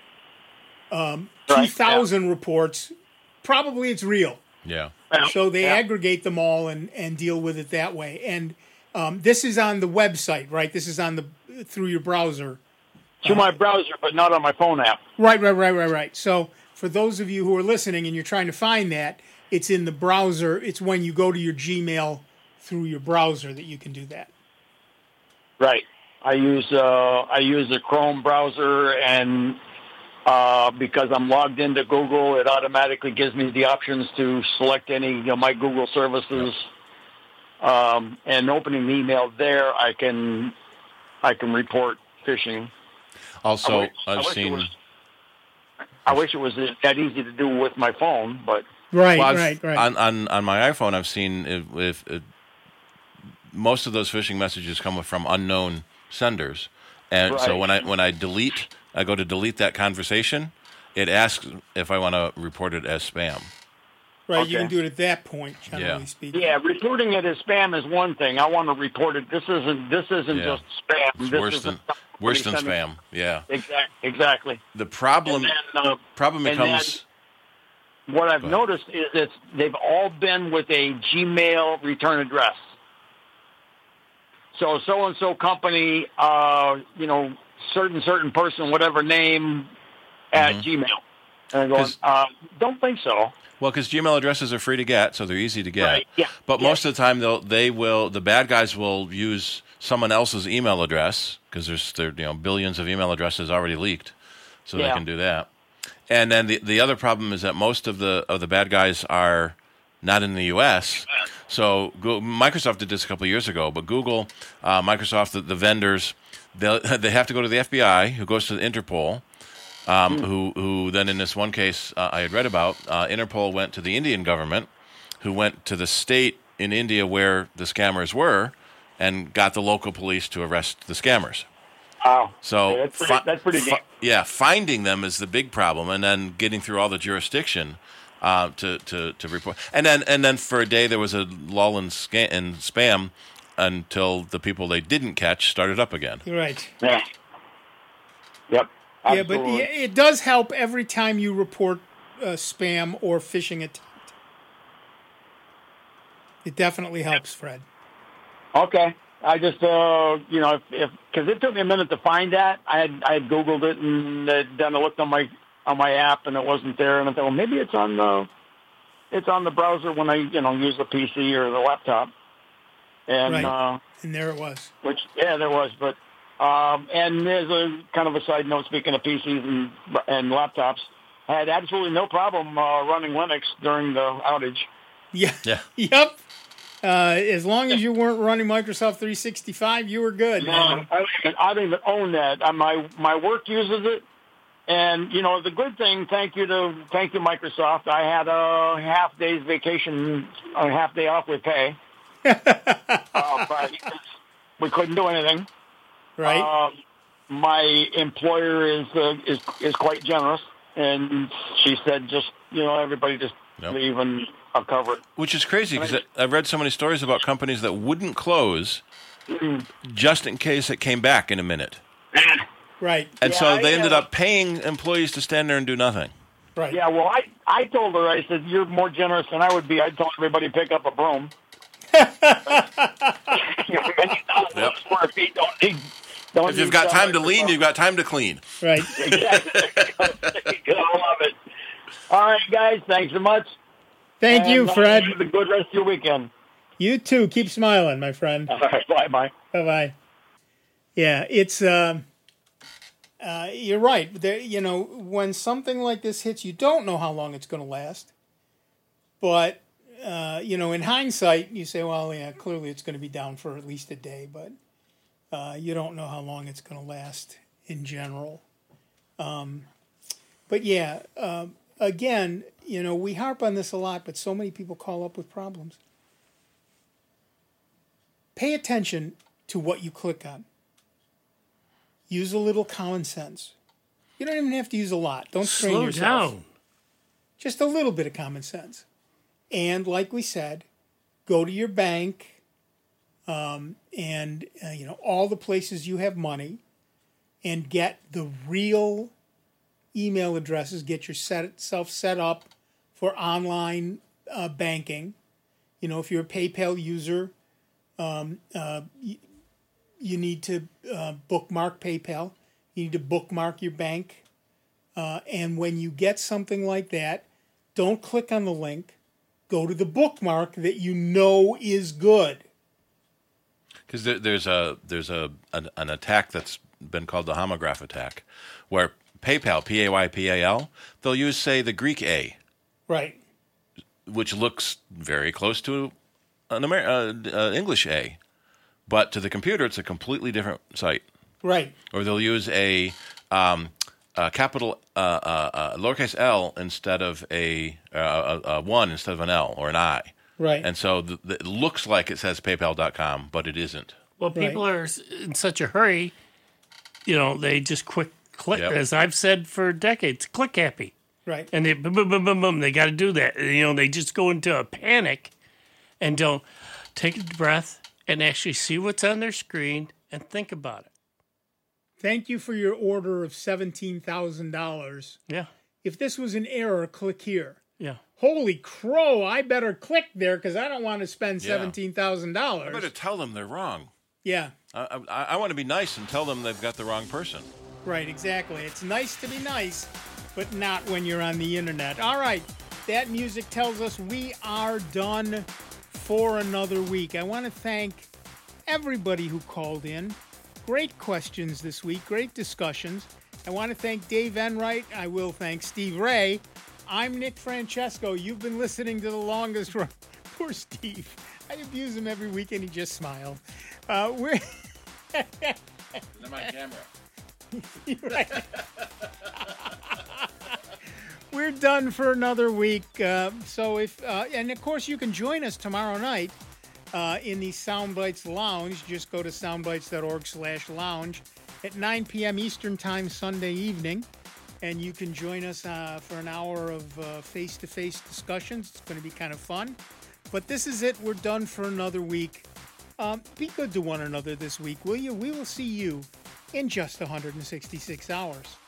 Um, Right, two thousand reports, probably it's real. Yeah. So they Yeah. aggregate them all and, and deal with it that way. And um, this is on the website, right? This is on the through your browser. To my browser, but not on my phone app. Right, right, right, right, right. So for those of you who are listening and you're trying to find that, it's in the browser. It's when you go to your Gmail through your browser that you can do that. Right. I use uh, I use the Chrome browser, and uh, because I'm logged into Google, it automatically gives me the options to select any you know, my Google services. Um, and opening the email there, I can I can report phishing. Also, I wish- I I've wish it seen. was- I wish it was that easy to do with my phone, but Right, Well, I've- right, right. On, on on my iPhone, I've seen if, if, if most of those phishing messages come from unknown senders, and so Right. when I when I delete, I go to delete that conversation, it asks if I want to report it as spam. right, you okay. can do it at that point, generally Yeah. speaking. yeah, reporting it as spam is one thing. I want to report it. This isn't this isn't Yeah. just spam. It's this worse isn't than worse than somebody spam. Yeah. Exactly. Exactly. The problem And then, uh, problem and becomes What I've Go ahead. noticed is that they've all been with a Gmail return address. So so and so company, uh, you know, certain certain person, whatever name, at Mhm. Gmail. And I'm going, 'Cause- uh, don't think so. well, because Gmail addresses are free to get, so they're easy to get. Right, yeah, But yeah. most of the time, they'll they will the bad guys will use someone else's email address, because there's there, you know billions of email addresses already leaked, so Yeah. they can do that. And then the the other problem is that most of the of the bad guys are not in the U S. So Go- Microsoft did this a couple of years ago, but Google, uh, Microsoft, the, the vendors, they they have to go to the F B I, who goes to the Interpol, um, Hmm. who who then in this one case uh, I had read about, uh, Interpol went to the Indian government, who went to the state in India where the scammers were, and got the local police to arrest the scammers. Wow. So Yeah, that's pretty, fi- that's pretty fi- neat. yeah, finding them is the big problem, and then getting through all the jurisdiction uh, to, to, to report. And then and then for a day there was a lull in, sca- in spam until the people they didn't catch started up again. You're right. Yeah. Yep. Yeah, but Absolutely. yeah, it does help every time you report uh, spam or phishing attempt. It definitely helps, Fred. Okay. I just, uh, you know, if because it took me a minute to find that. I had I had Googled it and uh, then I looked on my on my app and it wasn't there. And I thought, well, maybe it's on the it's on the browser when I you know use the P C or the laptop. And Right. uh, And there it was. which yeah, there was. But um, and there's a kind of a side note. Speaking of P Cs and and laptops, I had absolutely no problem uh, running Linux during the outage. Yeah. Yeah. Yep. Uh, as long as you weren't running Microsoft three sixty-five, you were good. No, man. I, don't even- I don't even own that. Uh, my my work uses it, and you know the good thing. Thank you to thank you Microsoft. I had a half day's vacation, a half day off with pay, uh, but we couldn't do anything. Right. Um, my employer is uh, is is quite generous, and she said just you know everybody just Yep. leave and I'll cover it. Which is crazy, because I've read so many stories about companies that wouldn't close just in case it came back in a minute. Right. And Yeah, so I, they ended uh, up paying employees to stand there and do nothing. Right. Yeah, well, I I told her, I said, you're more generous than I would be. I'd tell everybody to pick up a broom. You know, many thousands Yep. of square feet don't need. Don't If you've need got some time to lean, microphone. you've got time to clean. Right. Exactly. I love it. All right, guys, thanks so much. Thank you, And, uh, Fred. Have a good rest of your weekend. You too. Keep smiling, my friend. All right, bye-bye. Bye-bye. Yeah, it's, uh, uh, you're right. There, you know, when something like this hits, you don't know how long it's going to last. But, uh, you know, in hindsight, you say, well, yeah, clearly it's going to be down for at least a day. But uh, you don't know how long it's going to last in general. Um, but, yeah, uh, again, you know, we harp on this a lot, but so many people call up with problems. Pay attention to what you click on. Use a little common sense. You don't even have to use a lot. Don't strain Slow yourself. down. Just a little bit of common sense. And like we said, go to your bank um, and, uh, you know, all the places you have money and get the real email addresses. Get yourself set up for online uh, banking. You know, if you're a PayPal user, um, uh, you, you need to uh, bookmark PayPal. You need to bookmark your bank. Uh, and when you get something like that, don't click on the link. Go to the bookmark that you know is good. Because there, there's a there's a an, an attack that's been called the homograph attack, where PayPal, P A Y P A L, they'll use, say, the Greek A, Right. which looks very close to an Amer- uh, uh, English A, but to the computer it's a completely different site. Right. Or they'll use a, um, a capital uh, uh, uh, lowercase l instead of a, uh, a, a one instead of an L or an I. Right. And so the, the, it looks like it says PayPal dot com, but it isn't. Well, people are s- in such a hurry, you know, they just quick click, Yep. as I've said for decades, click happy. Right. And they boom, boom, boom, boom, boom. They got to do that. You know, they just go into a panic and don't take a breath and actually see what's on their screen and think about it. Thank you for your order of seventeen thousand dollars. Yeah. If this was an error, click here. Yeah. Holy crow, I better click there because I don't want to spend Yeah. seventeen thousand I dollars. better tell them they're wrong. Yeah, I, I, I want to be nice and tell them they've got the wrong person. right, exactly. It's nice to be nice, but not when you're on the internet. All right, that music tells us we are done for another week. I want to thank everybody who called in. Great questions this week, great discussions. I want to thank Dave Enright. I will thank Steve Ray. I'm Nick Francesco. You've been listening to The Longest Run. Poor Steve. I abuse him every week and he just smiled. Uh, we're... Is my camera? Right. We're done for another week. Uh, so if uh, and of course you can join us tomorrow night uh, in the Soundbites Lounge. Just go to soundbites.org slash lounge at nine p.m. Eastern Time Sunday evening, and you can join us uh, for an hour of uh, face-to-face discussions. It's going to be kind of fun. But this is it. We're done for another week. Um, be good to one another this week, will you? We will see you in just one hundred sixty-six hours.